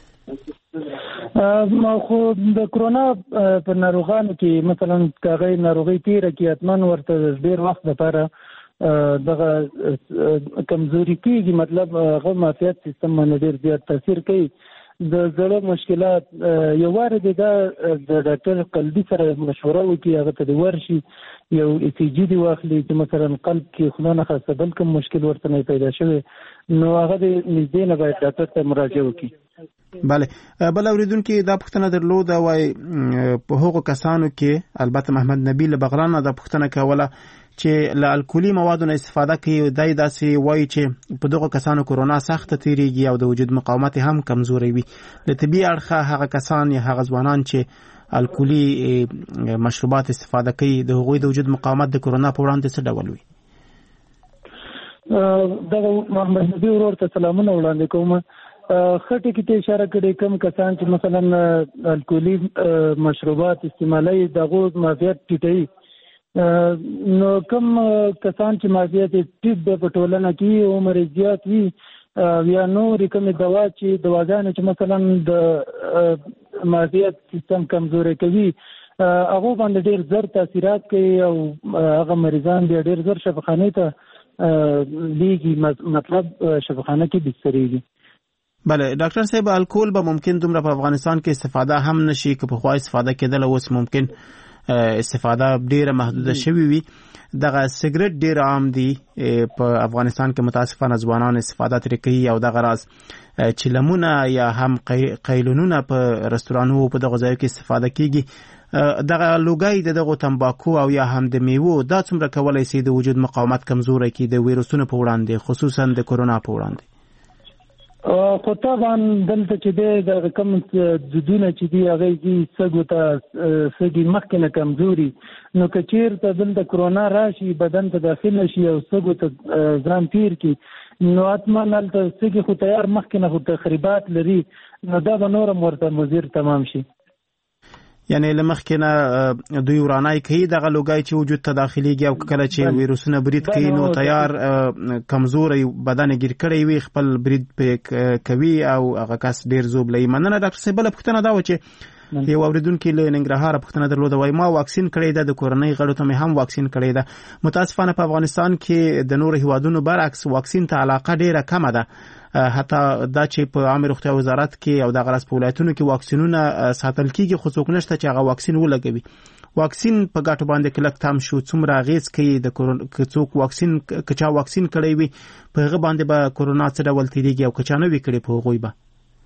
خو د کورونا په ناروغانو کې مثلا که هغوی ناروغۍ تېره کړي حتما ورته ډېر وخت لپاره دغه کمزوري کېږي، مطلب هغه معافیت سیستم باندې ډېر زیات تاثیر کوي. د زړه مشکلات یو وارې دی دا د ډاکټر قلبي سره مشوره وکړي، هغه ته دې ورشي، یو ای سی جي دې واخلي چې مثلا قلب کې خدا نه خاصه بل کوم مشکل ورته نه پیدا شوی، نو هغه دې نږدې نه باید ډاکټر ته مراجعه وکړي. بله. بل اوریدونکي دا پوښتنه درلوده، وایي په هغو کسانو کې البته محمد نبی له بغلان نه دا پوښتنه کوله چې له الکولي موادو نه استفاده کوي. دای داسې وایي چې په دغو کسانو کورونا سخته تیریږي او د وجود مقاومت هم کمزوری وي. له طبي اړخه هغه کسان یا هغه ځوانان چې الکولي مشروبات استفاده کوي د هغوی د وجود مقاومت د کورونا په وړاندې څه ډول وي؟ دغه محمد نبی ورور ته سلامونه وړاندې کوم. ښه ټکي ته اشاره کړې، کوم کسان چې مثلا الکولي مشروبات استعمالوي د هغو معافیت ټیټوي، نو کوم کسان چې معافیت یې ټیټ دی په ټولنه کې، عمر یې زیات وي یا نورې کومې دوا چې دواګانې چې مثلا د معافیت سیستم کمزوری کوي هغو باندې ډېر زر تاثیرات کوي او هغه مریضان بیا ډېر زر شفاخانې ته لیږي، مطلب شفاخانه کې بسترېږي. بله. ډاکټر صاحب الکول به ممکن دومره په افغانستان کې استفاده هم نشي که پخوا استفاده کېدله، اوس ممکن استفاده ډیره محدوده شوی وي. دغه سیګریټ ډیر عام دي په افغانستان کې، متاسفانه ځوانان استفاده ترې کوي او دغه راز چلمونه یا هم قیلونونه په رستورانونو په دغه ځایو کې استفاده کیږي. دغه لوګي د دغه تمباکو او یا هم د میوو دا څومره کولای شي د وجود مقاومت کمزوري کړي د ویروسونو په وړاندې خصوصا د کورونا په وړاندې؟ خو طبعا دلته چې د کوم دودونه چې دی هغه دي سګو ته سګي مخکې نه کمزوري، نو که چیرته دلته کورونا راشي بدن ته داخله شي او سګو ته ځان تیر کی نو اتمن دلته سګي خو تیار مخکې نه خو تخریبات لري، نو دا به نور مرته مزیر تمام شي. یعنی لمخکې نه دوی ورانای کوي دغه لوګای چې وجود ته داخليږي او کله چې ویروسونه برید کوي نو تیار کمزوري بدن ګیر کړی وي خپل برید په کوي او هغه کس ډیر زوبلې. مننه ډاکټر صاحب. بل پوښتنه دا و چې یو اوریدونکو له ننګرهار پوښتنه درلوده، وای ما واکسین کړی ده، د کورنۍ غړو ته مې هم واکسین کړی ده. متاسفانه په افغانستان کې د نور هیوادونو برعکس واکسین ته علاقه ډیره کمه ده، حتی دا چې په عامه روغتیا وزارت کې او د غرض په ولایتونو کې واکسینونه ساتل کیږي خو څوک نشته چې هغه واکسین ولګوي. واکسین په ګټو باندې کلک تام شو، څومره اغیز کوي د کورونا څوک واکسین کچا واکسین کړی وي په هغه باندې به کورونا څه ډول تیریږي او کچا نه وی کړی په هغه به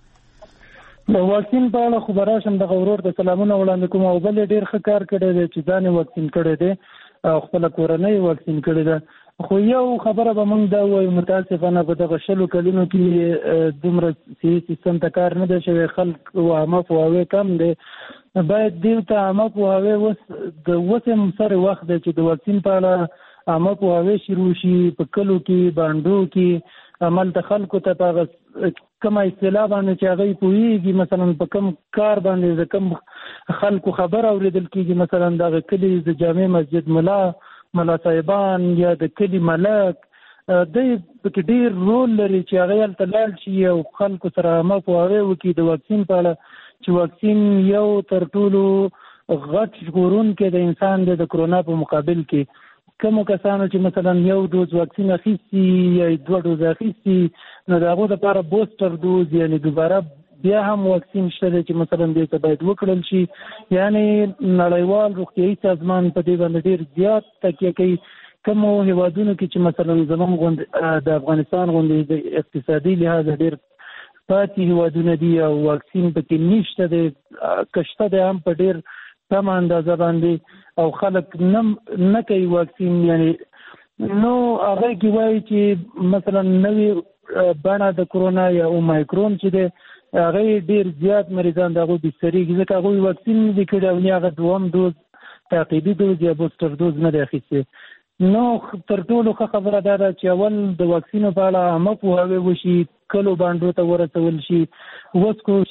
د واکسین په اړه خبره شم د غورور د سلامونه وړاندې کوم او بل ډیر ښه کار کړی دی چې ځان واکسین کړی دی او خپل کورنۍ واکسین کړی ده. خو یو خبره به موږ دا وایو متاسفانه په دغه شلو کلونو کې دومره صحي سیستم ته کار نه دی شوی، خلک عامه پوهاوی کم دی، باید دې ته عامه پوهاوی اوس د اوس هم سره وخت دی چې د واکسین په اړه عامه پوهاوی شروع شي په کلو کې بانډو کې عمل ته خلکو ته په کومه اصطلاح باندې چې هغه پوهیږي مثلا په کوم کار باندې د کوم خلکو خبر اوریدل کېږي، مثلا د کلي د جامع مسجد ملا ملا صاحبان یا د کلی ملک د پکې ډیر رول لري چې هغه تل لاړ شي او خلکو سره عامه پوهاوی وکړي د واکسین په اړه چې واکسین یو تر ټولو غټ ژغورونکی د انسان د کرونا په مقابل کې. کومو کسانو چې مثلا یو دوز واکسین اخیستي یا دوه دوز اخیستي نو د هغو لپاره بوستر دوز یعنی دوباره بیا هم واکسین شته چې مثلا دې ته باید وکړل شي. یعنی نړیوال روغتیايي سازمان په دې باندې ډیر زیات تکیه کوي. کوم هیوادونو کې چې مثلا زموږ غوند د افغانستان غوندې د اقتصادي لحاظ ډیر پاتې هیوادونه دي او واکسین پکې نشته دی، کشته دی هم په ډیر کم اندازه باندې او خلک نه کوي واکسین. یعنی نو هغه کې وایي چې مثلا نوې بڼه د کرونا یا اومایکرون چې دی هغه ډیر زیات مریضان دغه بسترېږي ځکه هغوی واکسین نه دي کړی او نه هغه دوم دوز تعقیبي دوز یا بوستر دوز نه دی اخیستی. نو تر ټولو ښه خبره دا ده چې اول د واکسینو په اړه عامه پوهاوی وشي، کلو بانډو ته ورسول شي. اوس کو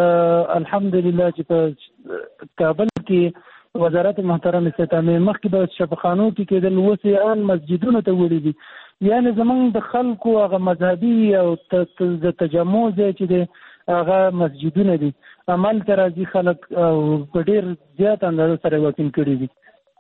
الحمدلله چې په کابل کې وزارت محترم استعمال مخکې به شفاخانو کې کېدل، اوس یې ان مسجدونو ته وړي دي. یعنی زمونږ د خلکو هغه مذهبي او د تجمع ځای چې دی هغه مسجدونه دي، عمل ته راځي خلک او په ډیر زیات اندازه سره واکسین کړي دي.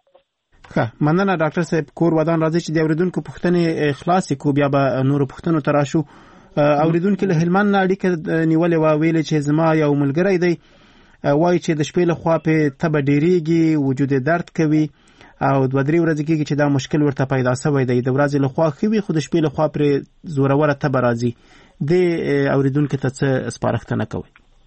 ښه مننه ډاکټر صاحب. کور ودان راځي چې د اوریدونکو پوښتنې خلاصې کو بیا به نورو پوښتنو ته راشو. اوریدونکو له هلمند نه اړیکه نیولې وه، ویلې چې زما یو ملګری دی وایي چې د شپې له خوا پې تبه ډېرېږي، وجود درد کوي او دوه درې ورځې کېږي چې دا مشکل ورته پیدا شوی دی. د ورځې له خوا ښه وي خو د شپې له خوا پرې زوروره تبه راځي. د اوریدونکو ته څه سپارښتنه کوي؟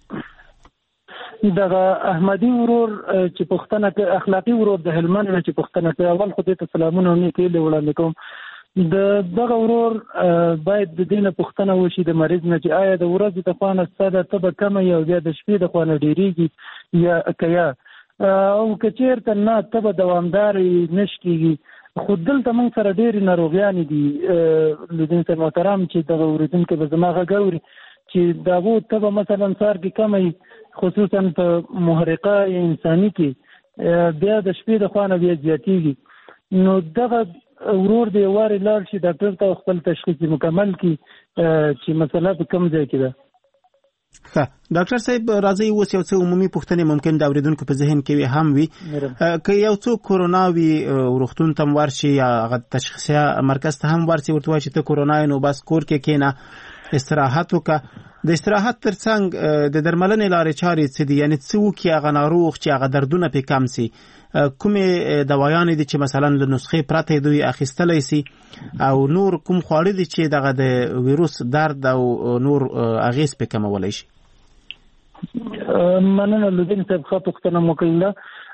دغه احمدي ورور چې پوښتنه کوي، اخلاقي ورور د هلمند نه چې پوښتنه کوي، اول خو دې ته سلامونه او نیکۍ وړاندې کوم. د دغه ورور باید د دې نه پوښتنه وشي د مریض نه چې آیا د ورځې د خوا نه ستا د تبه کمه یا بیا د شپې د خوا نه ډېرېږي یا که یا او که چېرته نه تبه دوامدارې نه شکېږي. خو دلته موږ سره ډېرې ناروغیانې دي لیدونکي صاحب محترم چې دغه اورېدونکي به زما غږ اوري چې د هغو تبه مثلا سهار کې کمه وي خصوصا په محرقه انساني کې بیا د شپې د خوا نه بیا زیاتېږي. نو دغه ورور دی وارې لاړ شي ډاکټر ته خپل تشخیص مکمل کړي چې مسله په کوم ځای کې ده. ښه ډاکټر صاحب راځي اوس یو څه عمومي پوښتنې ممکن د اوریدونکو په ذهن کې هم وي. که یو څوک کورونا وي روغتون ته هم ورشي یا هغه تشخیصیه مرکز ته هم ورشي ورته وایي چې ته کورونا یې نو بس کور کې کښېنه استراحت وکړه. د استراحت ترڅنګ د درملنې لارې چارې څه دي؟ یعنې څه وکړي هغه ناروغ چې هغه دردونه پرې کم سي؟ کومې دوايانې دي چې مثلا له نسخې پرته دوی اخیستلی سي او نور کوم خواړه دي چې دغه د ویروس درد او نور اغیز پرې کمولی شي؟ مننه لودین صاحب ښه پوښتنه مو کړله.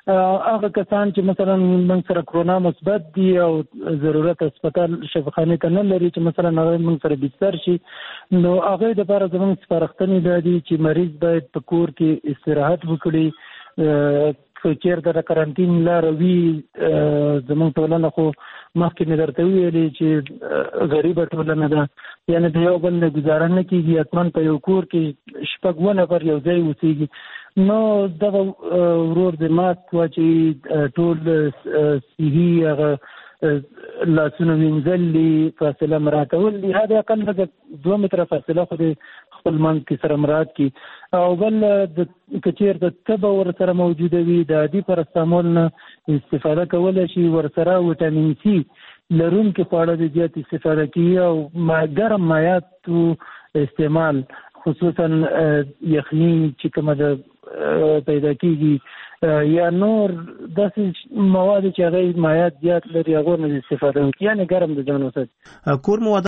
هغه کسان چې مثلا موږ سره کرونا مثبت دي او ضرورت هسپتال شفاخانه ته نه لري چې مثلا هغه موږ سره بستر شي نو هغه د لپاره زموږ سپارښتنې ده دي چې مریض باید په کور کې استراحت وکړي که چېرته د کرانتین لاره وي زموږ ټولنه خو مخکې مې درته ویلې چې غریبه ټولنه ده یعنې د یو بل نه ګزاره نه کېږي حتما په یو کور کې شپږ اووه نفر یو ځای اوسېږي نو دغه ورور د ماسک واچوي ټول صحي هغه لاسونه وینځل فاصله مراعاتول دي حد اقل دوه متره فاصله خو د خپل منځ کې سره مراعات کړي او بل که چېرته تبه ورسره موجوده وي د عادي پرستامول نه استفاده کولی شي ورسره ویټامین سی لرونکي خواړه د زیات استفاده کوي او ګرم مایعاتو استعمال خصوصا یخني چې کومه ده پیدا کېږي یا نور داسې مواد چې هغه مایعات زیات لري هغو نه استفاده وکړي یعنې ګرم د ځان وساتي. کور مو